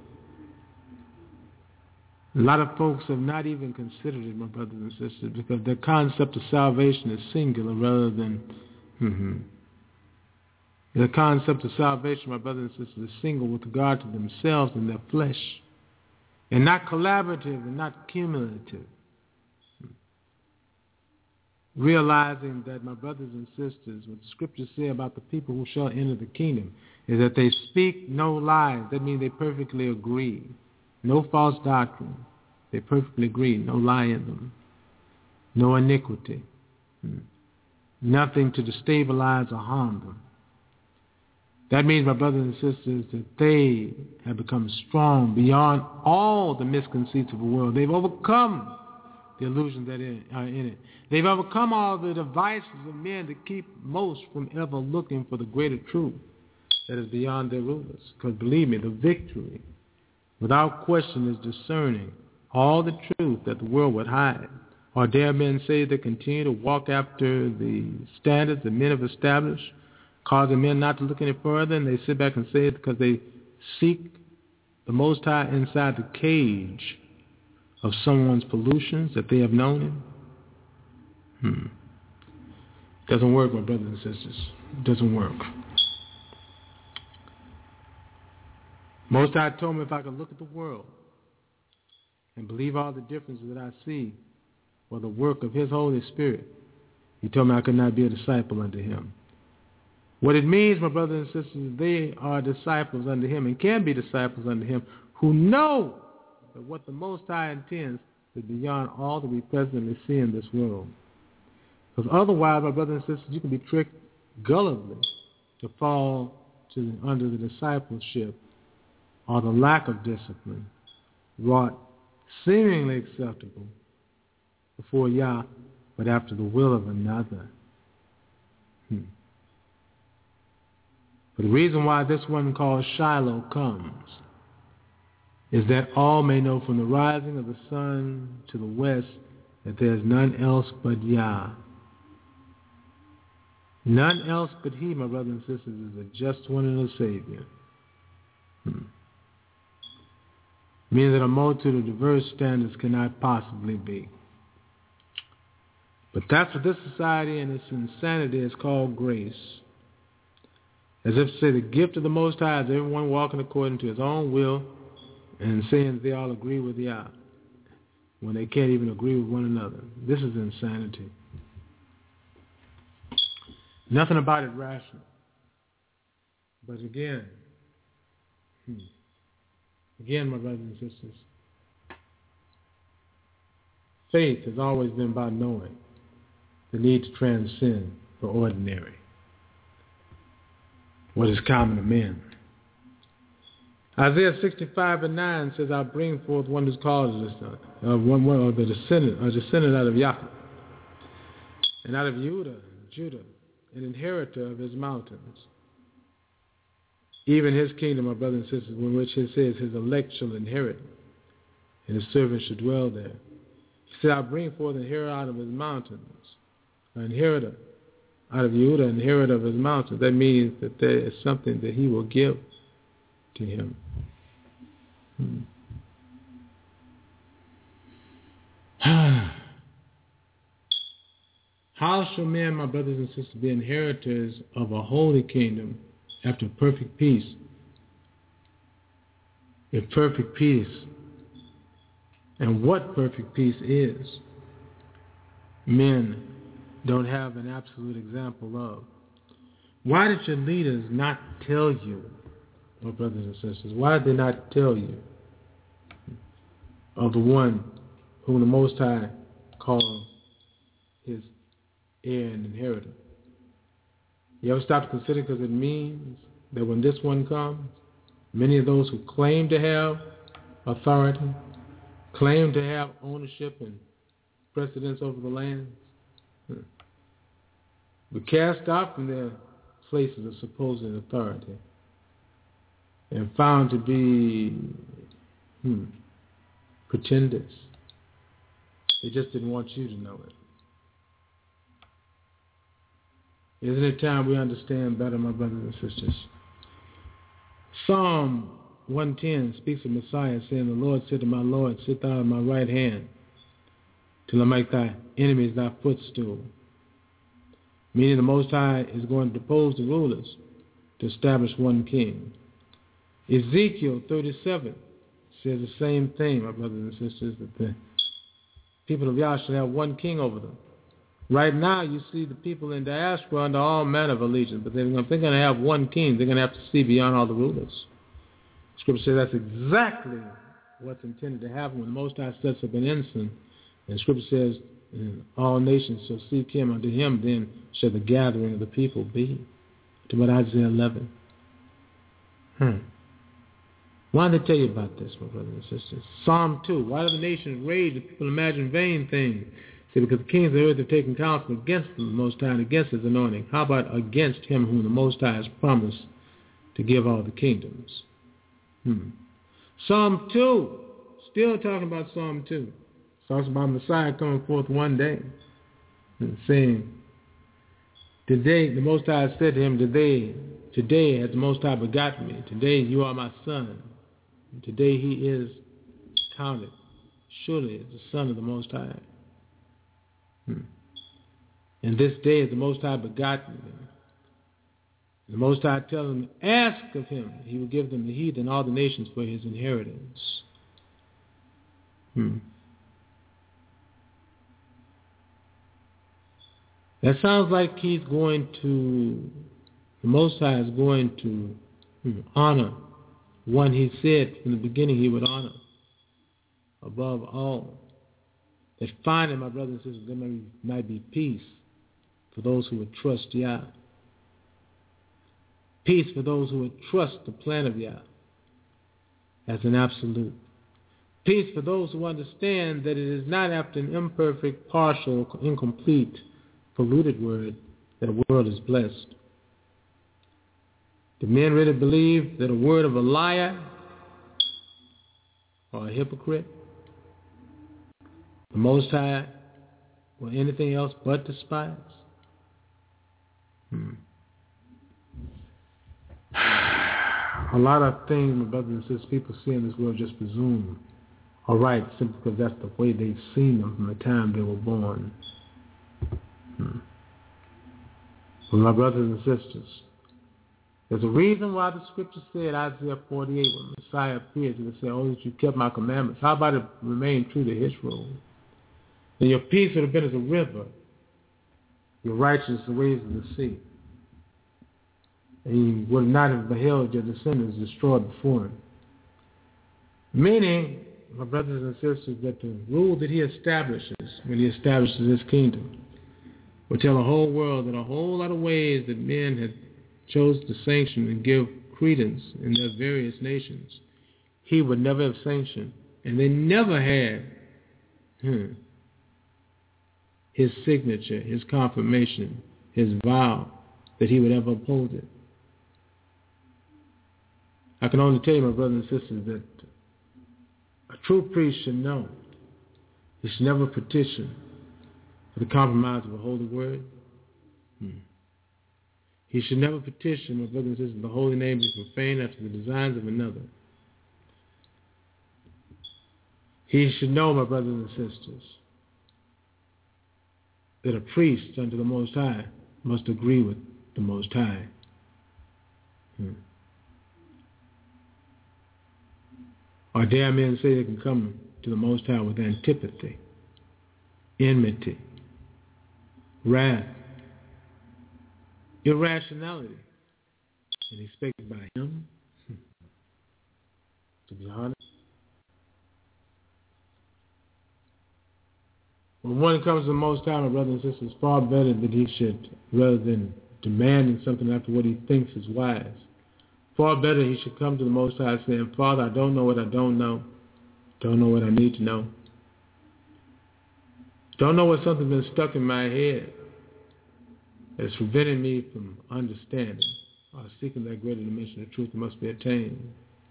S2: A lot of folks have not even considered it, my brothers and sisters, because their concept of salvation is singular rather than mm-hmm. the concept of salvation, my brothers and sisters, is single with regard to themselves and their flesh, and not collaborative and not cumulative. Realizing that, my brothers and sisters, what the scriptures say about the people who shall enter the kingdom is that they speak no lies. That means they perfectly agree. No false doctrine. They perfectly agree. No lie in them. No iniquity. Hmm. Nothing to destabilize or harm them. That means, my brothers and sisters, that they have become strong beyond all the misconceits of the world. They've overcome the illusions that are in it. They've overcome all the devices of men to keep most from ever looking for the greater truth that is beyond their rulers. Because believe me, the victory, without question, is discerning all the truth that the world would hide. Or dare men say they continue to walk after the standards that men have established, causing men not to look any further, and they sit back and say it because they seek the Most High inside the cage of someone's pollutions that they have known him? Hmm. Doesn't work, my brothers and sisters. It doesn't work. Most High told me if I could look at the world and believe all the differences that I see for the work of His Holy Spirit, He told me I could not be a disciple unto Him. What it means, my brothers and sisters, they are disciples unto Him and can be disciples unto Him who know that what the Most High intends is beyond all that we presently see in this world. Because otherwise, my brothers and sisters, you can be tricked gullibly to fall to under the discipleship or the lack of discipline wrought seemingly acceptable before Yah, but after the will of another. Hmm. But the reason why this one called Shiloh comes is that all may know from the rising of the sun to the west that there is none else but Yah. None else but He, my brothers and sisters, is a just one and a Savior. Hmm. Meaning that a multitude of diverse standards cannot possibly be. But that's what this society and its insanity is called grace. As if to say the gift of the Most High is everyone walking according to his own will and saying that they all agree with Yah when they can't even agree with one another. This is insanity. Nothing about it rational. But again, hmm, again, my brothers and sisters, faith has always been about knowing the need to transcend the ordinary, what is common to men. Isaiah sixty-five and nine says, "I'll bring forth one who's called as uh, one, one of the descendant, a descendant out of Jacob, and out of Judah, Judah, an inheritor of his mountains, even his kingdom, my brothers and sisters, in which it says his elect shall inherit, and his servants shall dwell there." He said, "I'll bring forth an inheritor out of his mountains," an inheritor out of Judah, an inheritor of his mountains. That means that there is something that he will give to him. Hmm. How shall men, my brothers and sisters, be inheritors of a holy kingdom after perfect peace? If perfect peace, and what perfect peace is, men don't have an absolute example of. Why did your leaders not tell you, my brothers and sisters, why did they not tell you of the one whom the Most High called his heir and inheritor? You ever stop to consider, because it means that when this one comes, many of those who claim to have authority, claim to have ownership and precedence over the land, were cast out from their places of supposed authority and found to be hmm, pretenders. They just didn't want you to know it. Isn't it time we understand better, my brothers and sisters? Psalm one ten speaks of Messiah saying, "The Lord said to my Lord, sit thou at my right hand till I make thy enemies thy footstool." Meaning the Most High is going to depose the rulers to establish one king. Ezekiel thirty-seven says the same thing, my brothers and sisters, that the people of Yah should have one king over them. Right now, you see the people in diaspora under all manner of allegiance, but if they're going to have one king, they're going to have to see beyond all the rulers. Scripture says that's exactly what's intended to happen when the Most High sets up an ensign. And Scripture says, "And all nations shall seek him, unto him then shall the gathering of the people be." To what Isaiah eleven. Hmm. Why did they tell you about this, my brothers and sisters? Psalm two. Why do the nations rage and people imagine vain things? See, because the kings of the earth have taken counsel against the Most High and against his anointing. How about against him whom the Most High has promised to give all the kingdoms? Hmm. Psalm two. Still talking about Psalm two. Talks about Messiah coming forth one day and saying, "Today the Most High said to him, Today, today has the Most High begotten me. Today you are my son. And today he is counted surely as the Son of the Most High. Hmm. And this day is the Most High begotten me." The Most High tells him, "Ask of him, he will give them the heathen and all the nations for his inheritance." Hmm. That sounds like he's going to, the Most High is going to hmm, honor one he said from the beginning he would honor above all. That finally, my brothers and sisters, there may, might be peace for those who would trust Yah. Peace for those who would trust the plan of Yah as an absolute. Peace for those who understand that it is not after an imperfect, partial, incomplete, polluted word that a world is blessed. Do men really believe that a word of a liar or a hypocrite, the Most High, or anything else but despise? Hmm. A lot of things, my brothers and sisters, people see in this world just presume are right simply because that's the way they've seen them from the time they were born. Well, my brothers and sisters, there's a reason why the scripture said, Isaiah forty-eight, when Messiah appeared, and said, oh, that you kept my commandments. How about it remain true to his rule? Then your peace would have been as a river, your righteousness the waves of the sea. And you would not have beheld your descendants destroyed before him. Meaning, my brothers and sisters, that the rule that he establishes, when he establishes his kingdom, will tell the whole world in a whole lot of ways that men had chose to sanction and give credence in their various nations, he would never have sanctioned, and they never had hmm, his signature, his confirmation, his vow that he would ever oppose it. I can only tell you, my brothers and sisters, that a true priest should know he should never petition for the compromise of a holy word. Hmm. He should never petition, my brothers and sisters, the holy name be profaned after the designs of another. He should know, my brothers and sisters, that a priest unto the Most High must agree with the Most High. Hmm. Or dare men say they can come to the Most High with antipathy, enmity, wrath, irrationality, and expected by him to be honest. When one comes to the Most High, my brothers and sisters, it's far better that he should, rather than demanding something after what he thinks is wise, far better he should come to the Most High saying, Father, I don't know what I don't know. Don't know what I need to know. Don't know what something's been stuck in my head that's preventing me from understanding or seeking that greater dimension of truth that must be attained.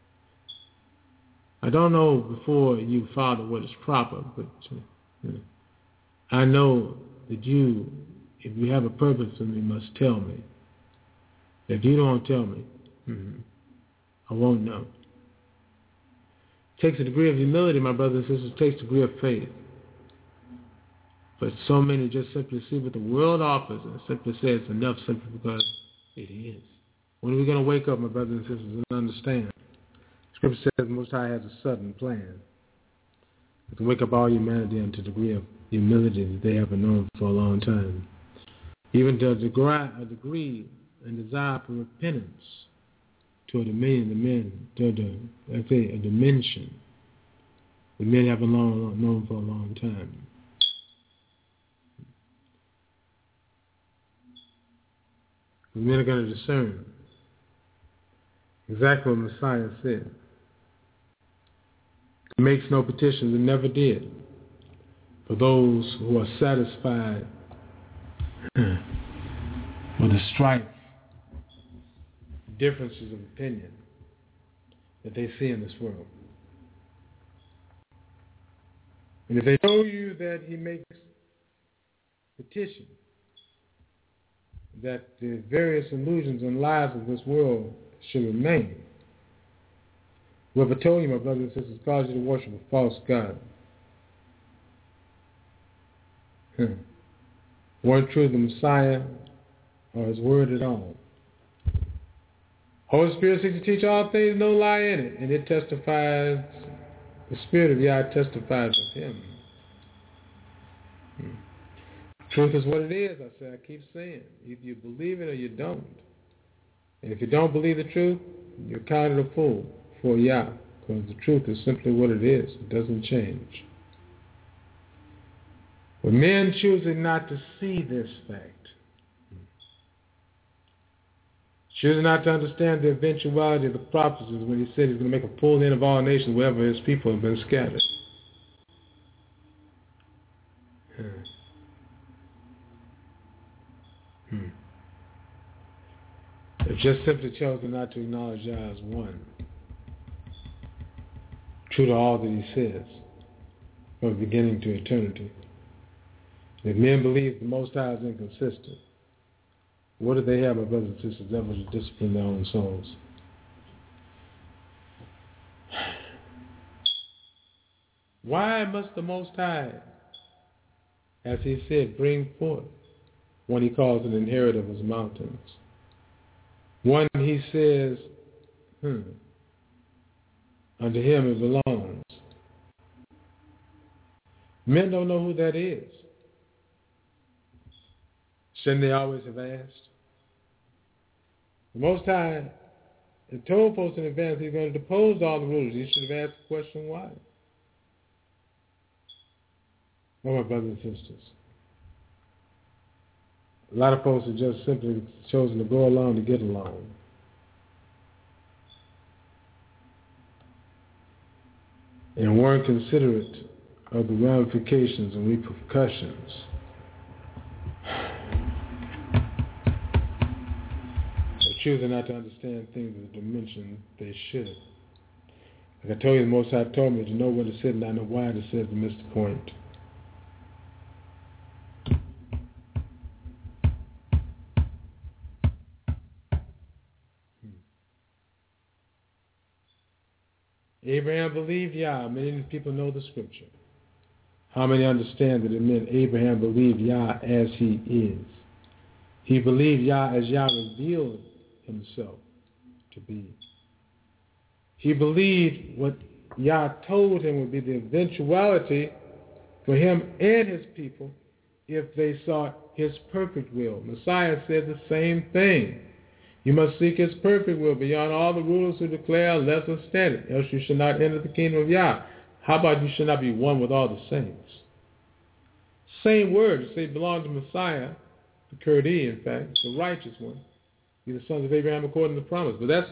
S2: I don't know before you, Father, what is proper, but you know, I know that you, if you have a purpose in me, must tell me. If you don't tell me, mm-hmm, I won't know. It takes a degree of humility, my brothers and sisters. It takes a degree of faith. But so many just simply see what the world offers and simply say it's enough simply because it is. When are we going to wake up, my brothers and sisters, and understand? Scripture says the Most High has a sudden plan to wake up all humanity into a degree of humility that they haven't known for a long time. Even to a degree, a degree and desire for repentance to a dominion, the men, to a, I say, a dimension that men haven't long, known for a long time. The men are going to discern exactly what Messiah said. He makes no petitions and never did for those who are satisfied with the strife, differences of opinion that they see in this world. And if they show you that he makes petition, that the various illusions and lies of this world should remain, whoever told you, my brothers and sisters, caused you to worship a false god, hmm. weren't true of the Messiah or his word at all. Holy Spirit seeks to teach all things, no lie in it, and it testifies, the Spirit of Yah testifies of him. Hmm. Truth is what it is, I say, I keep saying. Either you believe it or you don't. And if you don't believe the truth, you're counted a fool for Yah, because the truth is simply what it is. It doesn't change. But men choosing not to see this fact, choosing not to understand the eventuality of the prophecies when he said he's going to make a full end of all nations wherever his people have been scattered. Hmm. Hmm. They've just simply chosen not to acknowledge Yah as one, true to all that he says, from beginning to eternity. If men believe the Most High is inconsistent, what do they have, my brothers and sisters, ever to discipline their own souls? Why must the Most High, as he said, bring forth one he calls an inheritor of his mountains. One he says, hmm, unto him it belongs. Men don't know who that is. Shouldn't they always have asked? The Most High had told folks in advance he's going to depose all the rulers. He should have asked the question why. Oh, my brothers and sisters. A lot of folks have just simply chosen to go along to get along. And weren't considerate of the ramifications and repercussions. They're choosing not to understand things in the dimension they should. Like I told you, the Most High told me to know when to sit and not know why to sit and miss the point. Abraham believed Yah. Many people know the scripture. How many understand that it meant Abraham believed Yah as he is? He believed Yah as Yah revealed himself to be. He believed what Yah told him would be the eventuality for him and his people if they sought his perfect will. Messiah said the same thing. You must seek his perfect will beyond all the rulers who declare a lesser standard, else you shall not enter the kingdom of Yah. How about you should not be one with all the saints? Same words. They belong to Messiah, the Kurdi, in fact, the righteous one. You're the sons of Abraham according to the promise. But that's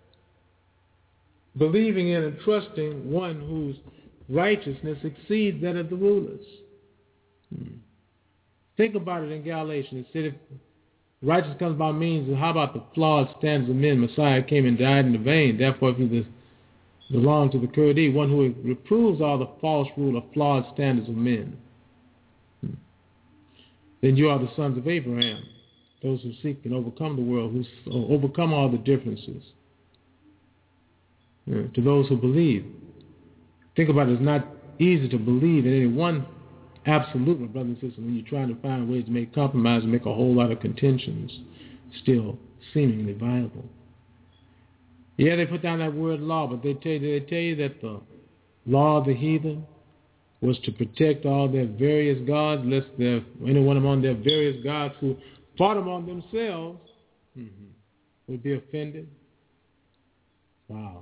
S2: believing in and trusting one whose righteousness exceeds that of the rulers. Hmm. Think about it in Galatians. It said if righteousness comes by means, and how about the flawed standards of men? Messiah came and died in the vain. Therefore, if you belong to the Kurdi, one who reproves all the false rule of flawed standards of men, hmm. then you are the sons of Abraham, those who seek and overcome the world, who overcome all the differences. Yeah, to those who believe. Think about it, it's not easy to believe in any one absolute, my brothers and sisters, when you're trying to find ways to make compromise and make a whole lot of contentions still seemingly viable. Yeah, they put down that word law, but they tell you, they tell you that the law of the heathen was to protect all their various gods, lest there, anyone among their various gods who fought among themselves mm-hmm, would be offended. Wow.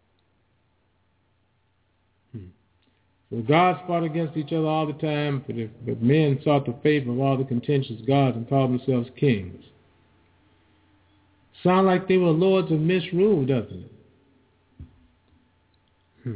S2: Hmm. So gods fought against each other all the time, but, if, but men sought the favor of all the contentious gods and called themselves kings. Sound like they were lords of misrule, doesn't it? Hmm.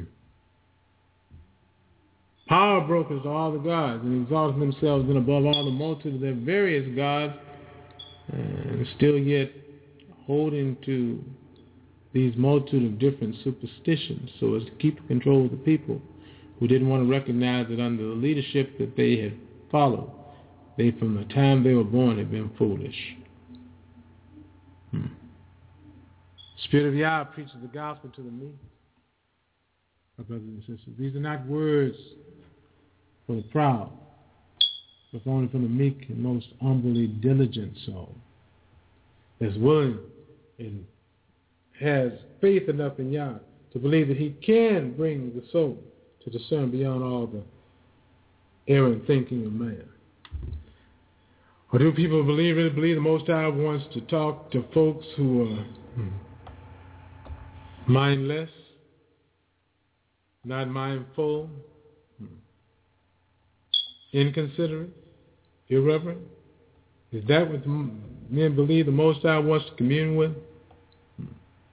S2: Power brokers to all the gods and exalted themselves and above all the multitude of their various gods, and still yet holding to these multitude of different superstitions so as to keep control of the people who didn't want to recognize that under the leadership that they had followed, they from the time they were born had been foolish. Hmm. Spirit of Yah preaches the gospel to the meek. My brothers and sisters, these are not words for the proud, but only for the meek and most humbly diligent soul that's willing and has faith enough in Yah to believe that he can bring the soul to discern beyond all the errant thinking of man. Or do people believe, really believe the Most High wants to talk to folks who are hmm, mindless, not mindful, hmm, inconsiderate, irreverent? Is that what men believe the Most High wants to commune with? Hmm.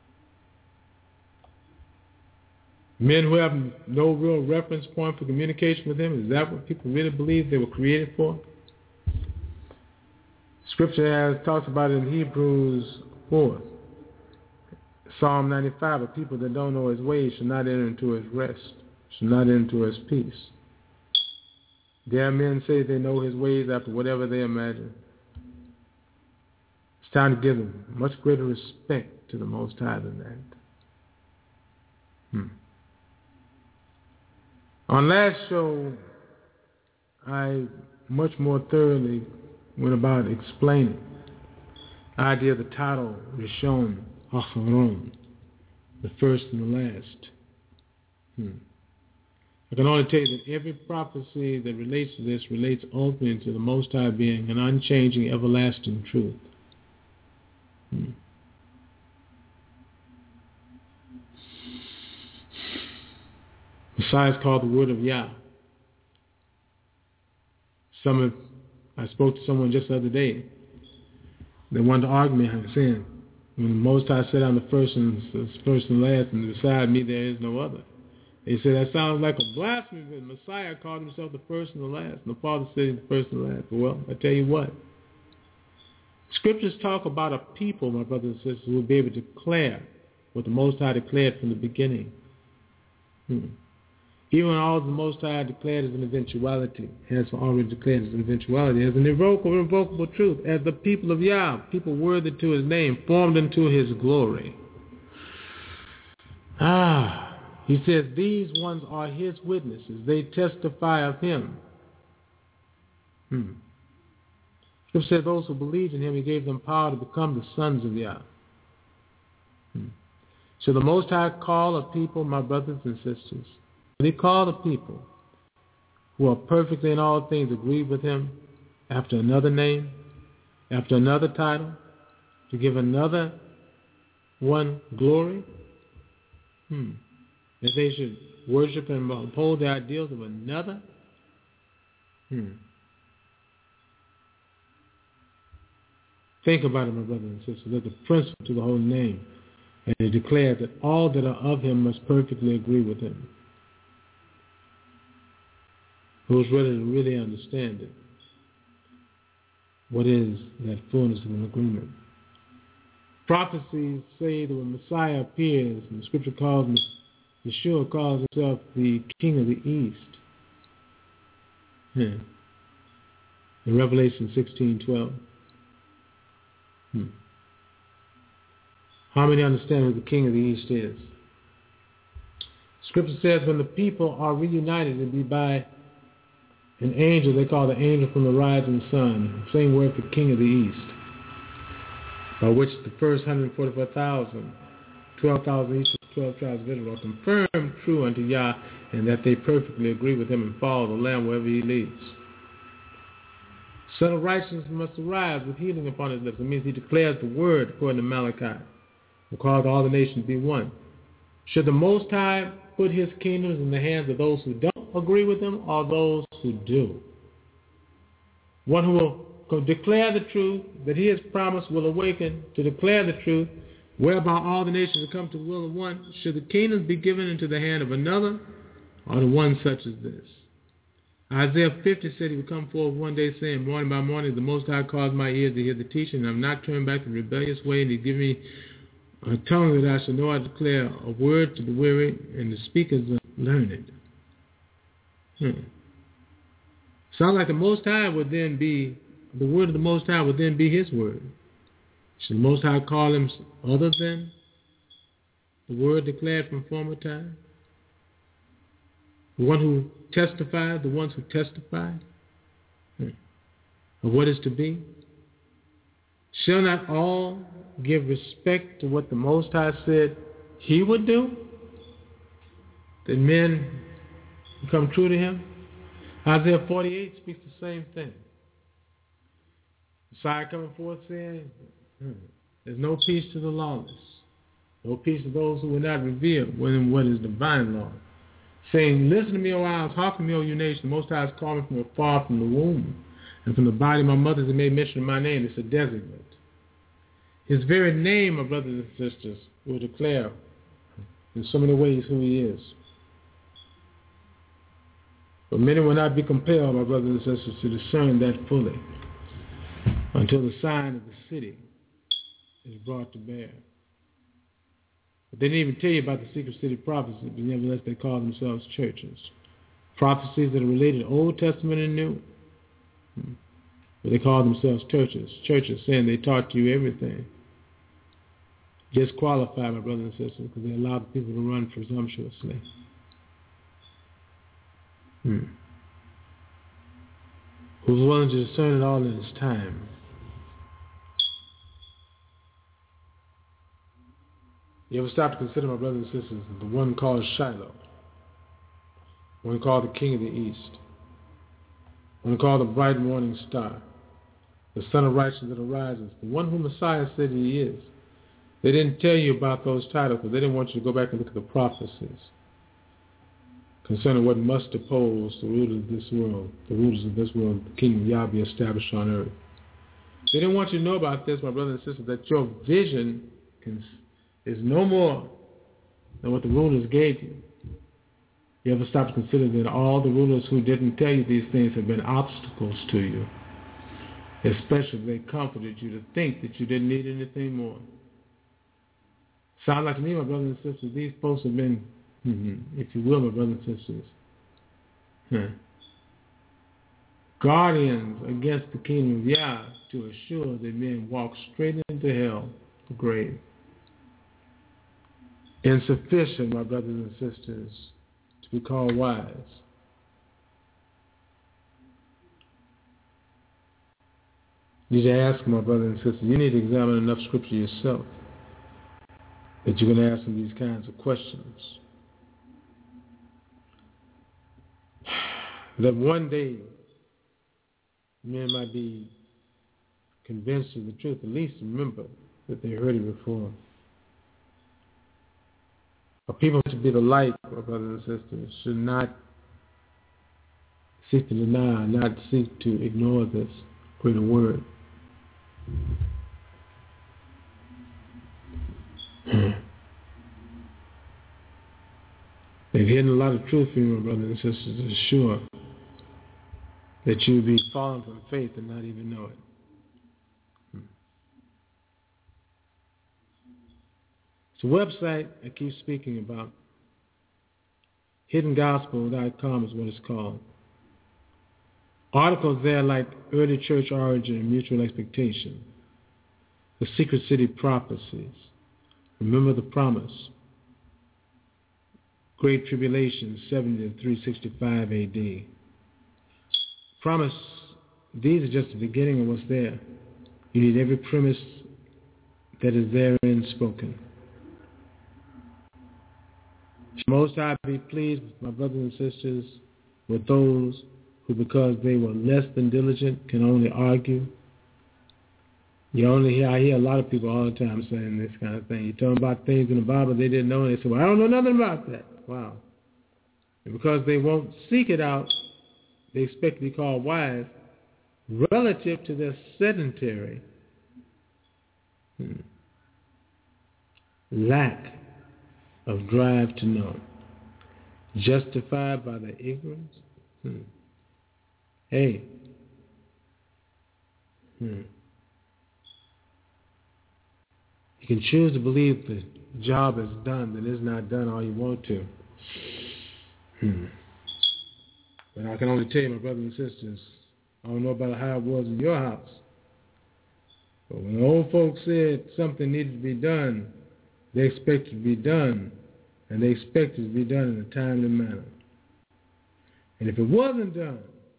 S2: Men who have no real reference point for communication with him, is that what people really believe they were created for? Scripture has talks about it in Hebrews four. Psalm ninety-five, a people that don't know his ways should not enter into his rest, should not enter into his peace. There men say they know his ways after whatever they imagine. It's time to give them much greater respect to the Most High than that. Hmm. On last show, I much more thoroughly went about explaining the idea of the title Rishon Acharon, the first and the last. Hmm. I can only tell you that every prophecy that relates to this relates ultimately to the Most High being an unchanging, everlasting truth. Hmm. Messiah is called the Word of Yah. Some of, I spoke to someone just the other day. They wanted to argue me, saying, when the Most High said I'm the first and the first and last, and beside me there is no other. They said that sounds like a blasphemy, but Messiah called himself the first and the last, and the Father said he's the first and the last. Well, I tell you what, Scriptures talk about a people, my brothers and sisters, who will be able to declare what the Most High declared from the beginning. Hmm. Even all the Most High declared as an eventuality, has already declared as an eventuality, as an irrevocable, irrevocable truth, as the people of Yah, people worthy to his name, formed into his glory. Ah, he says, these ones are his witnesses. They testify of him. Hmm. Scripture said those who believed in him, he gave them power to become the sons of Yah. Hmm. So the Most High call a people, my brothers and sisters, he called a people who are perfectly in all things agreed with him after another name, after another title, to give another one glory. Hmm. That they should worship and uphold the ideals of another. Hmm. Think about it, my brothers and sisters. There's a principle to the whole name. And it declares that all that are of him must perfectly agree with him. Who's ready to really understand it? What is that fullness of an agreement? Prophecies say that when Messiah appears, and the scripture calls him, Yeshua calls himself the King of the East. Hmm. In Revelation sixteen twelve. Hmm. How many understand who the King of the East is? Scripture says when the people are reunited, it be by an angel they call the angel from the rising sun, same word for King of the East, by which the first one hundred forty-four thousand, twelve thousand each of the twelve tribes of Israel, are confirmed true unto Yah, and that they perfectly agree with him and follow the Lamb wherever he leads. Son of righteousness must arise with healing upon his lips. It means he declares the word according to Malachi, will cause all the nations to be one. Should the Most High put his kingdoms in the hands of those who don't agree with him or those who do? One who will declare the truth that he has promised will awaken to declare the truth, whereby all the nations will come to the will of one. Should the kingdoms be given into the hand of another or to one such as this? Isaiah fifty said he would come forth one day saying, morning by morning, the Most High caused my ears to hear the teaching, and I have not turned back the rebellious way, and he give me a tongue that I shall know how to declare a word to the weary, and the speakers are learned. Hmm. Sounds like the Most High would then be, the word of the Most High would then be his word. Should the Most High call him other than the word declared from former time? The one who testified, the ones who testified hmm. of what is to be? Shall not all give respect to what the Most High said he would do? That men become true to him? Isaiah forty-eight speaks the same thing. Messiah coming forth saying, hmm, there's no peace to the lawless, no peace to those who will not reveal what is divine law. Saying, listen to me, O isles, hearken to me, O you nations. The Most High is calling from afar from the womb, and from the body of my mother that made mention of my name. It's a designate. His very name, my brothers and sisters, will declare in so many ways who he is. But many will not be compelled, my brothers and sisters, to discern that fully until the sign of the city is brought to bear. But they didn't even tell you about the secret city prophecies, but nevertheless they call themselves churches. Prophecies that are related to Old Testament and New. But they call themselves churches. Churches saying they taught you everything. Disqualified, my brothers and sisters, because they allowed people to run presumptuously. Hmm. who was willing to discern it all in his time. You ever stop to consider, my brothers and sisters, the one called Shiloh, one called the King of the East, one called the bright morning star, the Son of Righteousness that arises, the one who Messiah said he is. They didn't tell you about those titles because they didn't want you to go back and look at the prophecies concerning what must oppose the rulers of this world, the rulers of this world, the kingdom of Yahweh established on earth. They didn't want you to know about this, my brothers and sisters, that your vision can, is no more than what the rulers gave you. You ever stop to consider that all the rulers who didn't tell you these things have been obstacles to you, especially if they comforted you to think that you didn't need anything more. Sound like to me, my brothers and sisters, these folks have been, if you will, my brothers and sisters, huh, guardians against the kingdom of Yah to assure that men walk straight into hell, the grave. Insufficient, my brothers and sisters, to be called wise. You need to ask, my brothers and sisters, you need to examine enough scripture yourself that you're going to ask them these kinds of questions. That one day men might be convinced of the truth, at least remember that they heard it before. For people to be the light, my brothers and sisters, should not seek to deny, not seek to ignore this greater word. They've hidden a lot of truth from you, my brothers and sisters, to assure that you'll be falling from faith and not even know it. It's a website I keep speaking about. hidden gospel dot com is what it's called. Articles there like early church origin and mutual expectation, the secret city prophecies, remember the promise, Great Tribulation, seventy to three sixty-five A D. Promise, these are just the beginning of what's there. You need every premise that is therein spoken. Most High be pleased, my brothers and sisters, with those who, because they were less than diligent, can only argue. You only hear, I hear a lot of people all the time saying this kind of thing. You tell them about things in the Bible they didn't know, and they say, well, I don't know nothing about that. Wow. And because they won't seek it out, they expect to be called wise relative to their sedentary hmm, lack of drive to know, justified by their ignorance. Hmm. Hey. Hmm. You can choose to believe the job is done, that it's not done all you want to. Hmm. But I can only tell you, my brothers and sisters, I don't know about how it was in your house, but when the old folks said something needed to be done, they expect it to be done, and they expect it to be done in a timely manner. And if it wasn't done,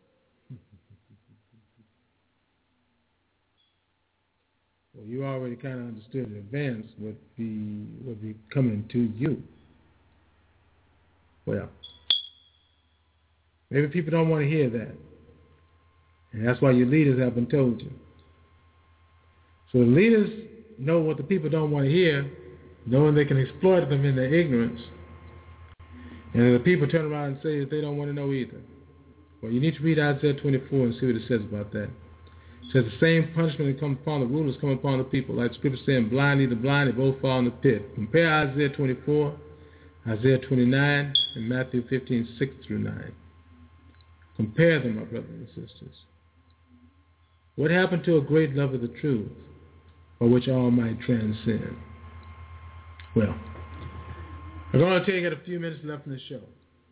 S2: well, you already kind of understood in advance what be what be coming to you. Well, maybe people don't want to hear that, and that's why your leaders haven't told you. So the leaders know what the people don't want to hear, knowing they can exploit them in their ignorance, and the people turn around and say that they don't want to know either. Well, you need to read Isaiah twenty-four and see what it says about that. It says the same punishment that comes upon the rulers come upon the people. Like the scripture saying, blind lead the blind, they both fall in the pit. Compare Isaiah twenty-four, Isaiah twenty-nine, and Matthew fifteen, six through nine. Compare them, my brothers and sisters. What happened to a great love of the truth, by which all might transcend? Well, I'm going to take it a few minutes left in the show.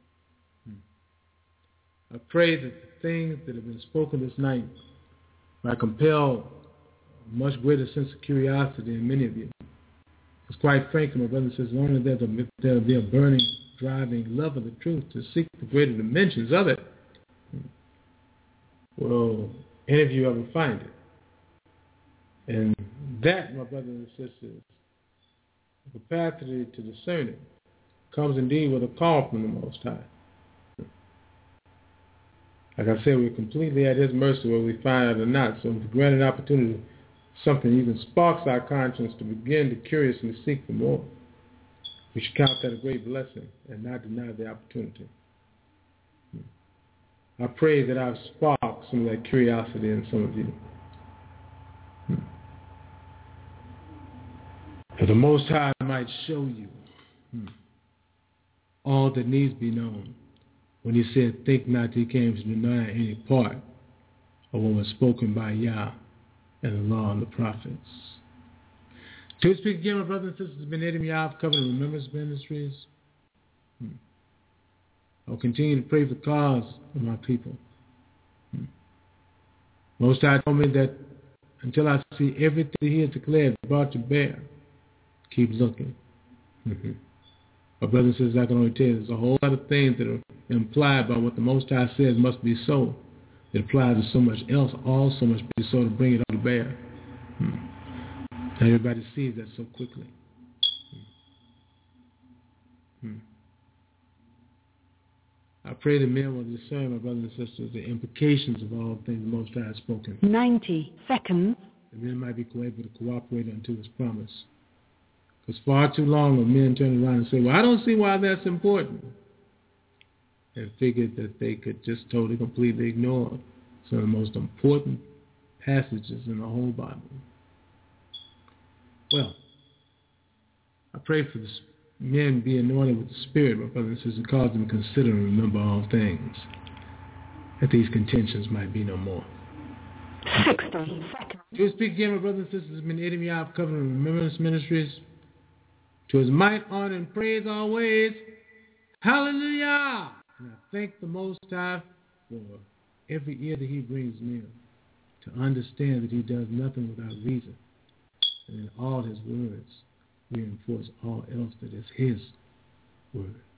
S2: I pray that the things that have been spoken this night might compel a much greater sense of curiosity in many of you. Because quite frankly, my brothers and sisters, only there's a, there'll be a burning, driving love of the truth to seek the greater dimensions of it. will, any of you ever find it. And that, my brothers and sisters, the capacity to discern it comes indeed with a call from the Most High. Like I said, we're completely at His mercy whether we find it or not. So if we grant an opportunity, something even sparks our conscience to begin to curiously seek for more, we should count that a great blessing and not deny the opportunity. I pray that I've sparked some of that curiosity in some of you. That the Most High might show you all that needs to be known when He said, think not that He came to deny any part of what was spoken by Yah and the law and the prophets. To speak again, my brothers and sisters, it's been Eddie Yah of Covenant Remembrance Ministries. Hmm. I'll continue to pray for the cause of my people. Hmm. Most High told me that until I see everything He has declared brought to bear, keep looking. Mm-hmm. My brothers and sisters, I can only tell you, there's a whole lot of things that are implied by what the Most High says must be so. It applies to so much else, also must be so to bring it all to bear. Hmm. Everybody sees that so quickly. Hmm. I pray that men will discern, my brothers and sisters, the implications of all things the Most High has spoken.
S1: ninety seconds.
S2: That men might be able to cooperate unto His promise. Because far too long have men turn around and say, well, I don't see why that's important. And figured that they could just totally, completely ignore some of the most important passages in the whole Bible. Well, I pray for the men be anointed with the Spirit, my brothers and sisters, and cause them to consider and remember all things, that these contentions might be no more.
S1: sixty seconds.
S2: To speak again, my brothers and sisters, has been Eddie Yah of Covenant Remembrance Ministries. To His might, honor, and praise always. Hallelujah! And I thank the Most High for every ear that He brings near to understand that He does nothing without reason. And in all His words, reinforce all else that is His word.